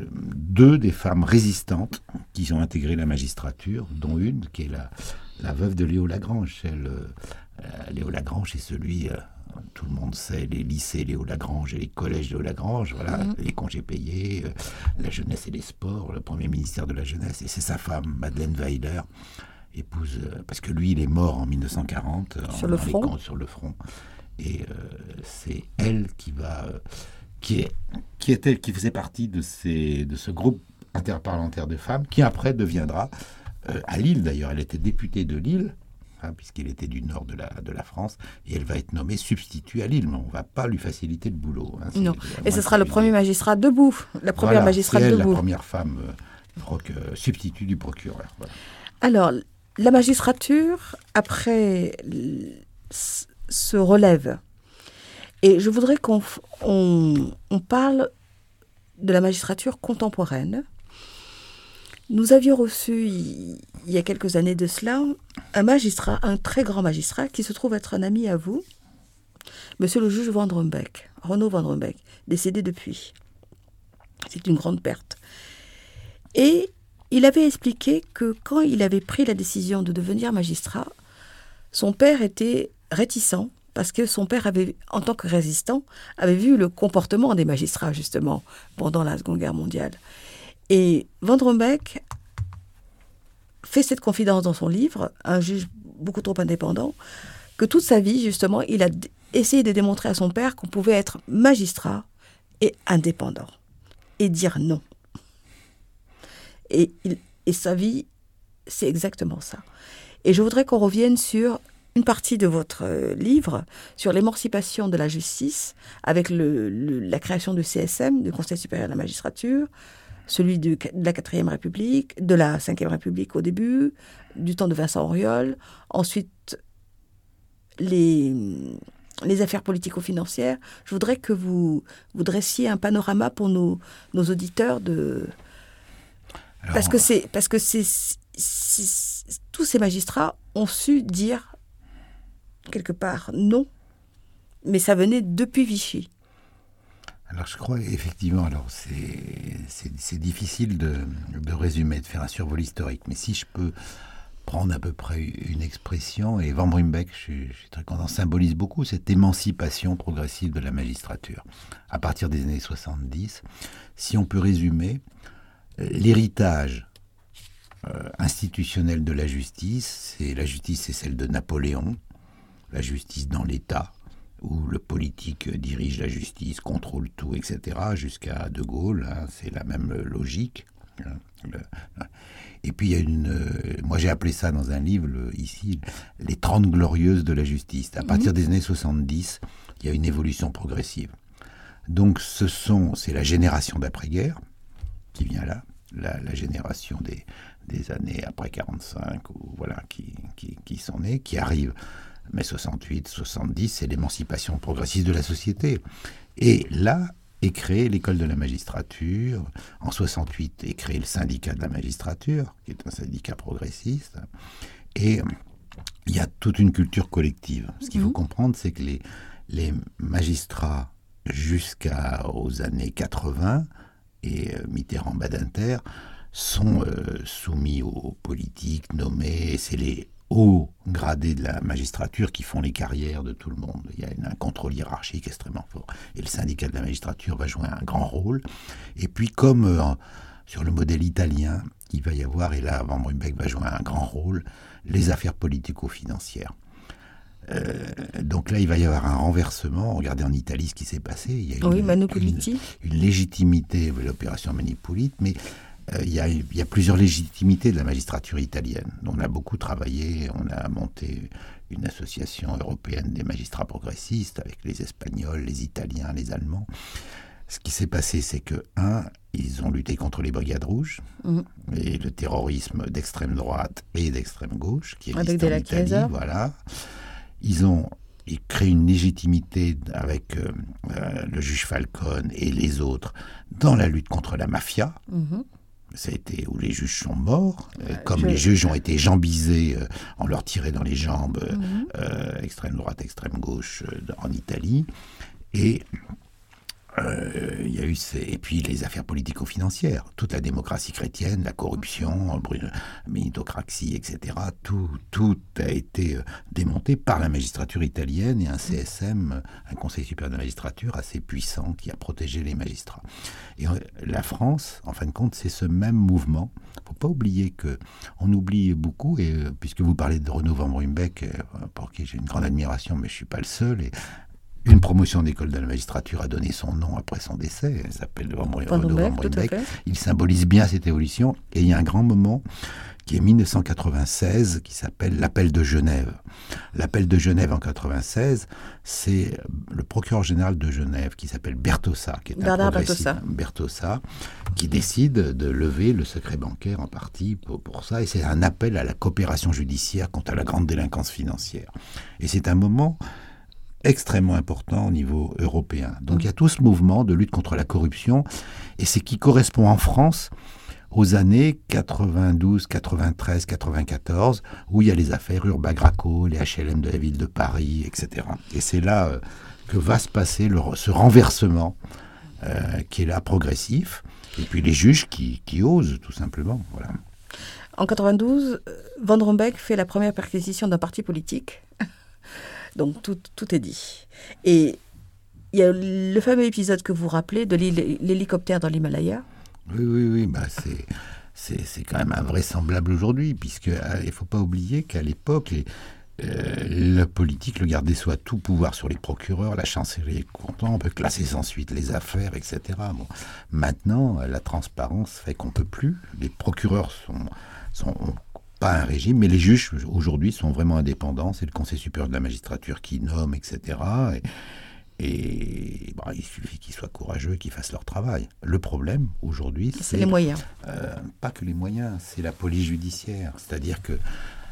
deux des femmes résistantes qui ont intégré la magistrature, dont une qui est la, la veuve de Léo Lagrange. Elle, euh, Léo Lagrange, c'est celui, euh, tout le monde sait, les lycées Léo Lagrange et les collèges Léo Lagrange, voilà, mmh. les congés payés, euh, la jeunesse et les sports, le premier ministère de la jeunesse, et c'est sa femme, Madeleine Weiler, épouse, parce que lui, il est mort en mille neuf cent quarante, sur, en, le, front. Camps, sur le front. Et euh, c'est elle qui va, euh, qui est, qui était, qui faisait partie de ces, de ce groupe interparlementaire de femmes, qui après deviendra, euh, à Lille d'ailleurs, elle était députée de Lille, hein, puisqu'elle était du nord de la, de la France, et elle va être nommée substitut à Lille, mais on ne va pas lui faciliter le boulot. Hein, non, et ce sera le premier magistrat debout, la première voilà, magistrate c'est elle, debout. la première femme euh, proc, euh, substitut du procureur. Voilà. Alors, la magistrature, après, se relève. Et je voudrais qu'on on, on parle de la magistrature contemporaine. Nous avions reçu, il y a quelques années de cela, un magistrat, un très grand magistrat, qui se trouve être un ami à vous, monsieur le juge Van Drumbeck. Renaud van Rumbecq, décédé depuis. C'est une grande perte. Et il avait expliqué que quand il avait pris la décision de devenir magistrat, son père était réticent, parce que son père avait, en tant que résistant, avait vu le comportement des magistrats, justement, pendant la Seconde Guerre mondiale. Et van Rumbecq fait cette confidence dans son livre, un juge beaucoup trop indépendant, que toute sa vie, justement, il a d- essayé de démontrer à son père qu'on pouvait être magistrat et indépendant, et dire non. Et, il, et sa vie, c'est exactement ça. Et je voudrais qu'on revienne sur une partie de votre euh, livre, sur l'émancipation de la justice, avec le, le, la création du C S M, du Conseil supérieur de la magistrature, celui de, de la quatrième République, de la cinquième République au début, du temps de Vincent Auriol, ensuite les, les affaires politico-financières. Je voudrais que vous, vous dressiez un panorama pour nos, nos auditeurs de... Alors, parce que, c'est, parce que c'est, c'est, c'est, tous ces magistrats ont su dire quelque part non, mais ça venait depuis Vichy. Alors je crois effectivement, alors c'est, c'est, c'est difficile de, de résumer, de faire un survol historique, mais si je peux prendre à peu près une expression, et Van Rumbecq, je suis, je suis très content, symbolise beaucoup cette émancipation progressive de la magistrature. À partir des années soixante-dix, si on peut résumer, l'héritage euh, institutionnel de la justice, c'est la justice, c'est celle de Napoléon, la justice dans l'État, où le politique dirige la justice, contrôle tout, et cetera, jusqu'à De Gaulle, hein, c'est la même logique. Hein, le, et puis il y a une... Euh, moi j'ai appelé ça dans un livre, le, ici, les trente glorieuses de la justice. À mmh. partir des années soixante-dix, il y a une évolution progressive. Donc ce sont, c'est la génération d'après-guerre qui vient là, la, la génération des, des années après quarante-cinq, ou, voilà, qui, qui, qui sont nés, qui arrivent. Mais soixante-huit, soixante-dix, c'est l'émancipation progressive de la société. Et là est créée l'école de la magistrature. En soixante-huit est créé le syndicat de la magistrature, qui est un syndicat progressiste. Et il y a toute une culture collective. Ce qu'il faut mmh. comprendre, c'est que les, les magistrats, jusqu'aux années quatre-vingts, et Mitterrand-Badinter, sont euh, soumis aux politiques nommés. C'est les hauts gradés de la magistrature qui font les carrières de tout le monde. Il y a un contrôle hiérarchique extrêmement fort. Et le syndicat de la magistrature va jouer un grand rôle. Et puis, comme euh, sur le modèle italien, il va y avoir, et là, Van Rumbecq va jouer un grand rôle, les affaires politico-financières. Euh, donc là, il va y avoir un renversement. Regardez en Italie ce qui s'est passé. Il y a une, oui, Manipuliti. Une, une légitimité de l'opération Manipuliti, mais euh, il, y a, il y a plusieurs légitimités de la magistrature italienne. On a beaucoup travaillé, on a monté une association européenne des magistrats progressistes avec les Espagnols, les Italiens, les Allemands. Ce qui s'est passé, c'est que, un, ils ont lutté contre les brigades rouges mmh. et le terrorisme d'extrême droite et d'extrême gauche qui existe en Italie. Voilà. Ils ont ils créent une légitimité avec euh, euh, le juge Falcone et les autres dans la lutte contre la mafia. Mmh. Ça a été où les juges sont morts, euh, comme je... les juges ont été jambisés, euh, on leur tirait dans les jambes, euh, mmh. euh, extrême droite, extrême gauche euh, en Italie. Et euh, il y a eu ces... et puis les affaires politico-financières, toute la démocratie chrétienne, la corruption, la méritocratie, et cetera. Tout, tout a été démonté par la magistrature italienne et un C S M, un Conseil supérieur de la magistrature assez puissant qui a protégé les magistrats. Et la France, en fin de compte, c'est ce même mouvement. Il ne faut pas oublier que on oublie beaucoup, et puisque vous parlez de Renaud van Rumbecq, pour qui j'ai une grande admiration, mais je ne suis pas le seul, et une promotion d'école de la magistrature a donné son nom après son décès. Elle s'appelle Renaud van Rumbecq. Il symbolise bien cette évolution. Et il y a un grand moment qui est mille neuf cent quatre-vingt-seize, qui s'appelle l'appel de Genève. L'appel de Genève en quatre-vingt-seize, c'est le procureur général de Genève qui s'appelle Bertossa, qui est un Bernard progressiste, Bertossa. Bertossa, qui décide de lever le secret bancaire en partie pour, pour ça. Et c'est un appel à la coopération judiciaire contre la grande délinquance financière. Et c'est un moment extrêmement important au niveau européen. Donc il y a tout ce mouvement de lutte contre la corruption, et c'est qui correspond en France aux années quatre-vingt-douze, quatre-vingt-treize, quatre-vingt-quatorze, où il y a les affaires Urbagraco, les H L M de la ville de Paris, et cetera. Et c'est là euh, que va se passer le, ce renversement euh, qui est là, progressif, et puis les juges qui, qui osent, tout simplement. Voilà. En quatre-vingt-douze, Van Rombeek fait la première perquisition d'un parti politique. Donc tout, tout est dit. Et il y a le fameux épisode que vous rappelez de l'hélicoptère dans l'Himalaya. Oui, oui, oui. Bah c'est, c'est, c'est quand même invraisemblable aujourd'hui, puisqu'il ne faut pas oublier qu'à l'époque, les, euh, la politique, le garde des Sceaux a tout pouvoir sur les procureurs, la chancellerie est content, on peut classer sans suite les affaires, et cetera. Bon, maintenant, la transparence fait qu'on ne peut plus. Les procureurs sont... sont pas un régime, mais les juges aujourd'hui sont vraiment indépendants. C'est le Conseil supérieur de la magistrature qui nomme, et cetera. Et, et bon, il suffit qu'ils soient courageux et qu'ils fassent leur travail. Le problème aujourd'hui, c'est, c'est les moyens. Euh, pas que les moyens, c'est la police judiciaire. C'est-à-dire que,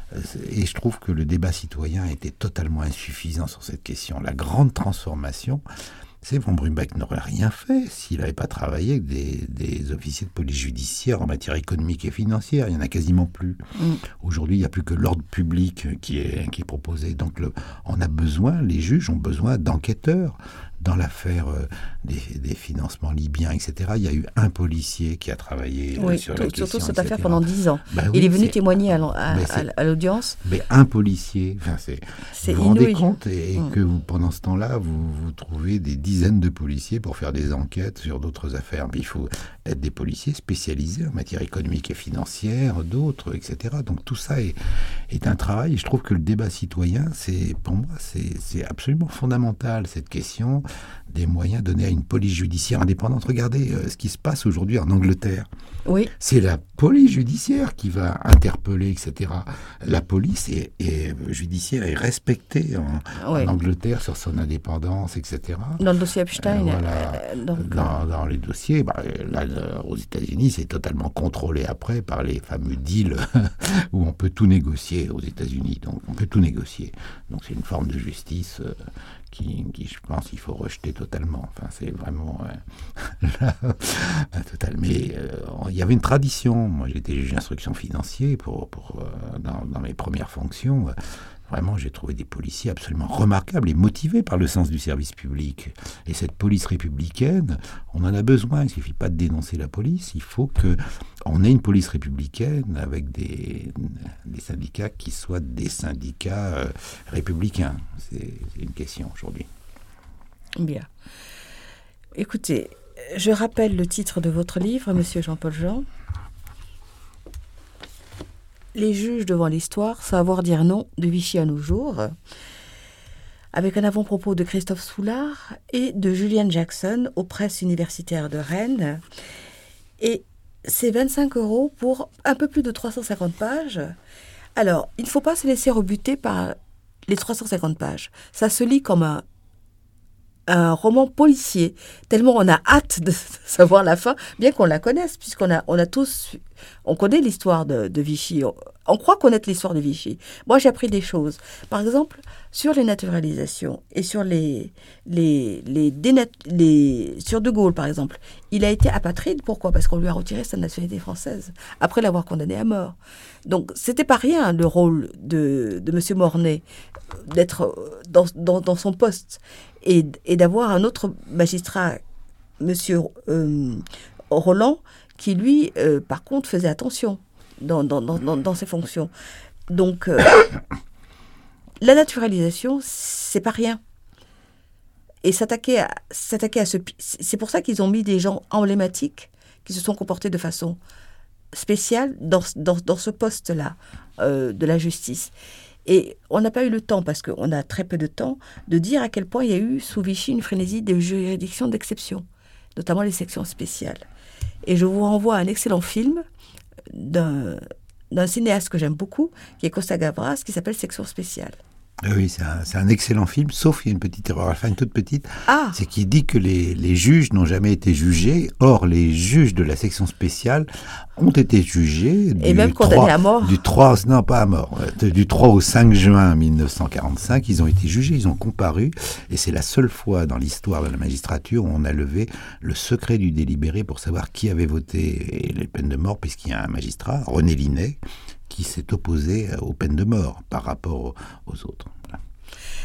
et je trouve que le débat citoyen était totalement insuffisant sur cette question. La grande transformation, c'est Van Rombeek n'aurait rien fait s'il n'avait pas travaillé avec des, des officiers de police judiciaire en matière économique et financière. Il n'y en a quasiment plus. Mm. Aujourd'hui, il n'y a plus que l'ordre public qui est, qui est proposé. Donc, le, on a besoin, les juges ont besoin d'enquêteurs. Dans l'affaire euh, des, des financements libyens, et cetera, il y a eu un policier qui a travaillé oui, euh, sur tout, la question, surtout cette et cetera. affaire pendant dix ans. Bah oui, il est venu c'est, témoigner à, à, à l'audience. Mais un policier, enfin c'est, c'est vous vous rendez inouï. compte et, et mmh. que vous, pendant ce temps-là, vous, vous trouvez des dizaines de policiers pour faire des enquêtes sur d'autres affaires. Mais il faut être des policiers spécialisés en matière économique et financière, d'autres, et cetera. Donc tout ça est, est un travail. Et je trouve que le débat citoyen, c'est, pour moi, c'est, c'est absolument fondamental, cette question des moyens donnés à une police judiciaire indépendante. Regardez euh, ce qui se passe aujourd'hui en Angleterre. Oui. C'est la police judiciaire qui va interpeller, et cetera. La police est, est, judiciaire est respectée en, oui. en Angleterre sur son indépendance, et cetera. Dans le dossier Epstein. Euh, voilà. euh, donc... dans, dans les dossiers, bah, là, aux États-Unis, c'est totalement contrôlé après par les fameux deals où on peut tout négocier aux États-Unis. Donc, on peut tout négocier. Donc, c'est une forme de justice euh, qui, qui, je pense, il faut rejeter totalement. Enfin, c'est vraiment euh, là, total. Mais euh, il y avait une tradition. Moi, j'étais juge d'instruction financier pour, pour euh, dans, dans mes premières fonctions. Euh, Vraiment, j'ai trouvé des policiers absolument remarquables et motivés par le sens du service public. Et cette police républicaine, on en a besoin. Il ne suffit pas de dénoncer la police. Il faut qu'on ait une police républicaine avec des, des syndicats qui soient des syndicats euh, républicains. C'est, c'est une question aujourd'hui. Bien. Écoutez, je rappelle le titre de votre livre, Monsieur Jean-Paul Jean. Les juges devant l'histoire, savoir dire non, de Vichy à nos jours, avec un avant-propos de Christophe Soulard et de Julian Jackson aux presses universitaires de Rennes. Et c'est vingt-cinq euros pour un peu plus de trois cent cinquante pages. Alors, il ne faut pas se laisser rebuter par les trois cent cinquante pages. Ça se lit comme un, un roman policier, tellement on a hâte de savoir la fin, bien qu'on la connaisse, puisqu'on a, on a tous... On connaît l'histoire de, de Vichy. On, on croit connaître l'histoire de Vichy. Moi, j'ai appris des choses. Par exemple, sur les naturalisations et sur les, les, les, dénat- les sur De Gaulle, par exemple. Il a été apatride. Pourquoi ? Parce qu'on lui a retiré sa nationalité française après l'avoir condamné à mort. Donc, c'était pas rien le rôle de, de M. Mornay d'être dans, dans, dans son poste et, et d'avoir un autre magistrat, M. Euh, Roland, qui, lui, euh, par contre, faisait attention dans, dans, dans, dans ses fonctions. Donc, euh, la naturalisation, c'est pas rien. Et s'attaquer à, s'attaquer à ce... C'est pour ça qu'ils ont mis des gens emblématiques qui se sont comportés de façon spéciale dans, dans, dans ce poste-là euh, de la justice. Et on n'a pas eu le temps, parce qu'on a très peu de temps, de dire à quel point il y a eu, sous Vichy, une frénésie de juridictions d'exception, notamment les sections spéciales. Et je vous renvoie à un excellent film d'un, d'un cinéaste que j'aime beaucoup, qui est Costa Gavras, qui s'appelle Section spéciale. Oui, c'est un, c'est un excellent film, sauf il y a une petite erreur à la fin, une toute petite, ah. c'est qu'il dit que les, les juges n'ont jamais été jugés. Or, les juges de la section spéciale ont été jugés et même condamnés à mort. Du trois, non, pas à mort, du trois au cinq juin mille neuf cent quarante-cinq, ils ont été jugés, ils ont comparu, et c'est la seule fois dans l'histoire de la magistrature où on a levé le secret du délibéré pour savoir qui avait voté les peines de mort, puisqu'il y a un magistrat, René Linet, qui s'est opposé aux peines de mort par rapport aux, aux autres. Voilà.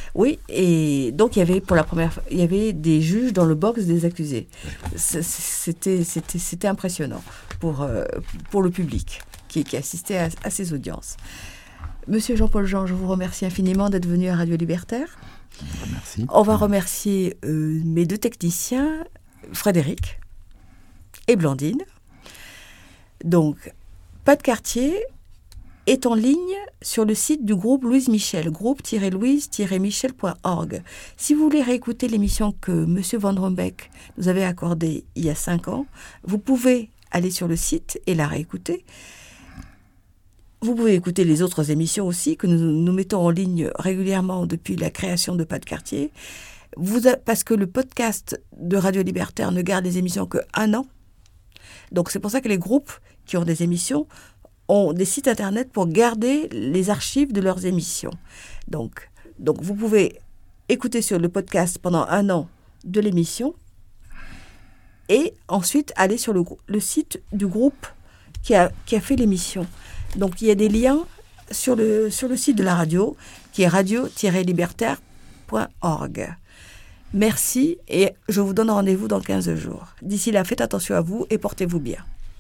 Oui, et donc il y avait pour la première fois, il y avait des juges dans le box des accusés. C'était, c'était, c'était impressionnant pour, euh, pour le public qui, qui assistait à, à ces audiences. Monsieur Jean-Paul Jean, je vous remercie infiniment d'être venu à Radio Libertaire. Merci. On va remercier euh, mes deux techniciens, Frédéric et Blandine. Donc, Pas de quartier est en ligne sur le site du groupe Louise Michel, groupe tiret louise tiret michel point org. Si vous voulez réécouter l'émission que M. Van Rombeek nous avait accordée il y a cinq ans, vous pouvez aller sur le site et la réécouter. Vous pouvez écouter les autres émissions aussi que nous, nous mettons en ligne régulièrement depuis la création de Pas de quartier. Vous a, parce que le podcast de Radio Libertaire ne garde les émissions qu'un an. Donc c'est pour ça que les groupes qui ont des émissions ont des sites internet pour garder les archives de leurs émissions. Donc, donc vous pouvez écouter sur le podcast pendant un an de l'émission et ensuite aller sur le, le site du groupe qui a, qui a fait l'émission. Donc il y a des liens sur le, sur le site de la radio qui est radio tiret libertaire point org. Merci et je vous donne rendez-vous dans quinze jours. D'ici là, faites attention à vous et portez-vous bien.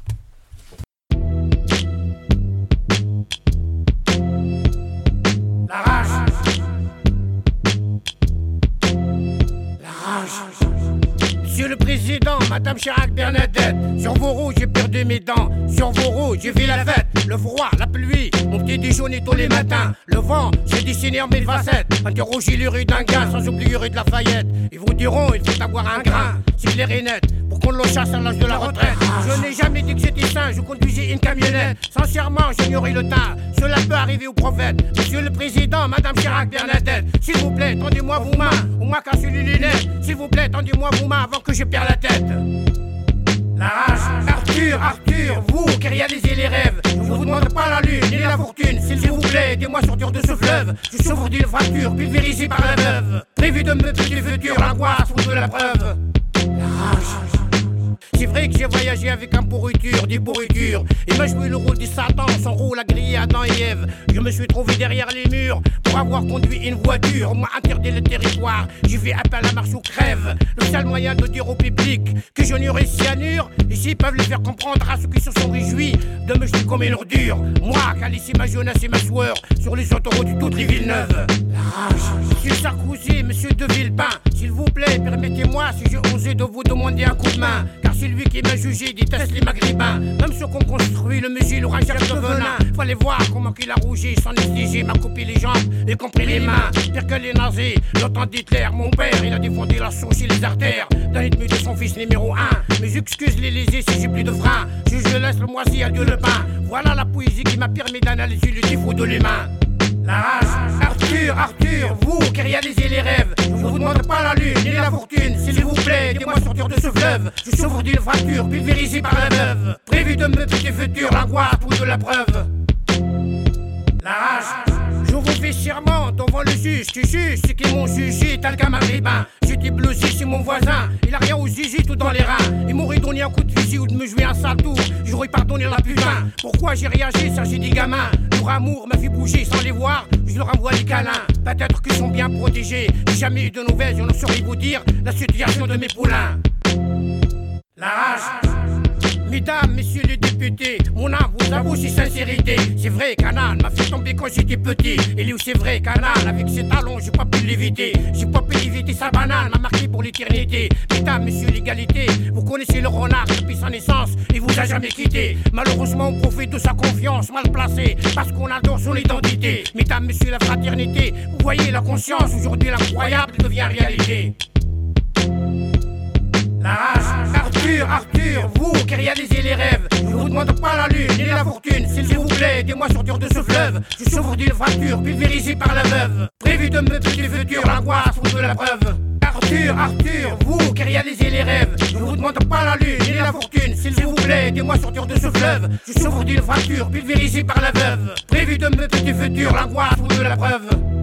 La rage. La rage. Monsieur le Président, Madame Chirac Bernadette, sur vos roues j'ai perdu mes dents, sur vos roues j'ai vu la fête, le froid, la pluie, mon petit déjeuner tous les matins, le vent, j'ai dessiné en mille facettes, interrogez les rues d'un gars, sans oublier rue de Lafayette, ils vous diront il faut avoir un grain, c'est clair et net, pour qu'on le chasse à l'âge de la retraite. Je n'ai jamais dit que j'étais sain, je conduisais une camionnette, sincèrement j'ignorais le temps, cela peut arriver au prophète. Monsieur le Président, Madame Chirac Bernadette, s'il vous plaît, tendez-moi vos mains, ou moi cassez les lunettes, s'il vous plaît, tendez-moi vos mains avant que je perde la tête. La rage. Arthur, Arthur, vous qui réalisez les rêves, je vous demande pas la lune ni la fortune, s'il vous plaît, aidez-moi à sortir de ce fleuve. Je souffre d'une fracture pulvérisée par la veuve, prévu de me du futur, l'angoisse ou de la preuve. La rage. C'est vrai que j'ai voyagé avec un pourriture, des pourritures. Il m'a joué le rôle du Satan, son rôle a grillé Adam et Ève. Je me suis trouvé derrière les murs pour avoir conduit une voiture. On m'a interdit le territoire, j'ai fait appel à la marche ou crève. Le seul moyen de dire au public que je n'aurai cyanure, ici ils peuvent le faire comprendre à ceux qui se sont réjouis de me jeter comme une ordure. Moi qui a laissé ma jeunesse et ma sueur sur les autoroutes de toutes les villes neuves. La rage. Monsieur Sarkozy, monsieur de Villepin, s'il vous plaît, permettez-moi si j'ai osé de vous demander un coup de main. Car c'est lui qui m'a jugé, déteste les maghrébins. Même ceux qu'on construit, le musée, le rangeur de venin. Fallait voir comment qu'il a rougi, son exigé, m'a coupé les jambes, y compris les mains. Pire que les nazis, le temps d'Hitler, mon père, il a défendu la sauce et les artères d'un ennemi de son fils numéro un. Mais j'excuse les lésés si j'ai plus de frein. Je, je laisse le moisi à Dieu le pain. Voilà la poésie qui m'a permis d'analyser le défaut de l'humain. La rage. Arthur, Arthur, vous qui réalisez les rêves, je vous demande pas la lune ni la fortune, s'il vous plaît, aidez-moi à sortir de ce fleuve. Je souffre d'une fracture pulvérisée par la veuve, prévu de me petit futur, l'angoisse ou de la preuve. La rage. Je vous fais serment devant le juge qui juge ceux qui m'ont jugé tel qu'un maghrébin. J'étais blousé chez mon voisin, il a rien aux zizi tout dans les reins. Il m'aurait donné un coup de fusil ou de me jouer un sale tour, j'aurais pardonné la putain. Pourquoi j'ai réagi, ça j'ai des gamins. Leur amour m'a fait bouger sans les voir, je leur envoie des câlins. Peut-être qu'ils sont bien protégés, j'ai jamais eu de nouvelles, je ne saurais vous dire la situation de mes poulains. La rage. Mesdames, messieurs les députés, mon âme vous avoue si sincérité. C'est vrai qu'Anal m'a fait tomber quand j'étais petit. Et lui c'est vrai qu'Anal avec ses talons j'ai pas pu l'éviter. J'ai pas pu éviter sa banane, m'a marqué pour l'éternité. Mesdames, messieurs l'égalité, vous connaissez le renard depuis sa naissance, il vous a jamais quitté. Malheureusement on profite de sa confiance mal placée, parce qu'on adore son identité. Mesdames, messieurs la fraternité, vous voyez la conscience, aujourd'hui l'incroyable devient réalité. La rage. Arthur, Arthur, vous qui réalisez les rêves, je vous demande pas la lune ni la fortune, s'il vous plaît, aidez-moi à sortir de ce fleuve. Je souffre d'une fracture pulvérisée par la veuve, prévu de me petit futur, l'angoisse ou de la preuve. Arthur, Arthur, vous qui réalisez les rêves, je vous demande pas la lune ni la fortune, s'il vous plaît, aidez-moi à sortir de ce fleuve. Je souffre d'une fracture pulvérisée par la veuve, prévu de me petit futur, l'angoisse ou de la preuve.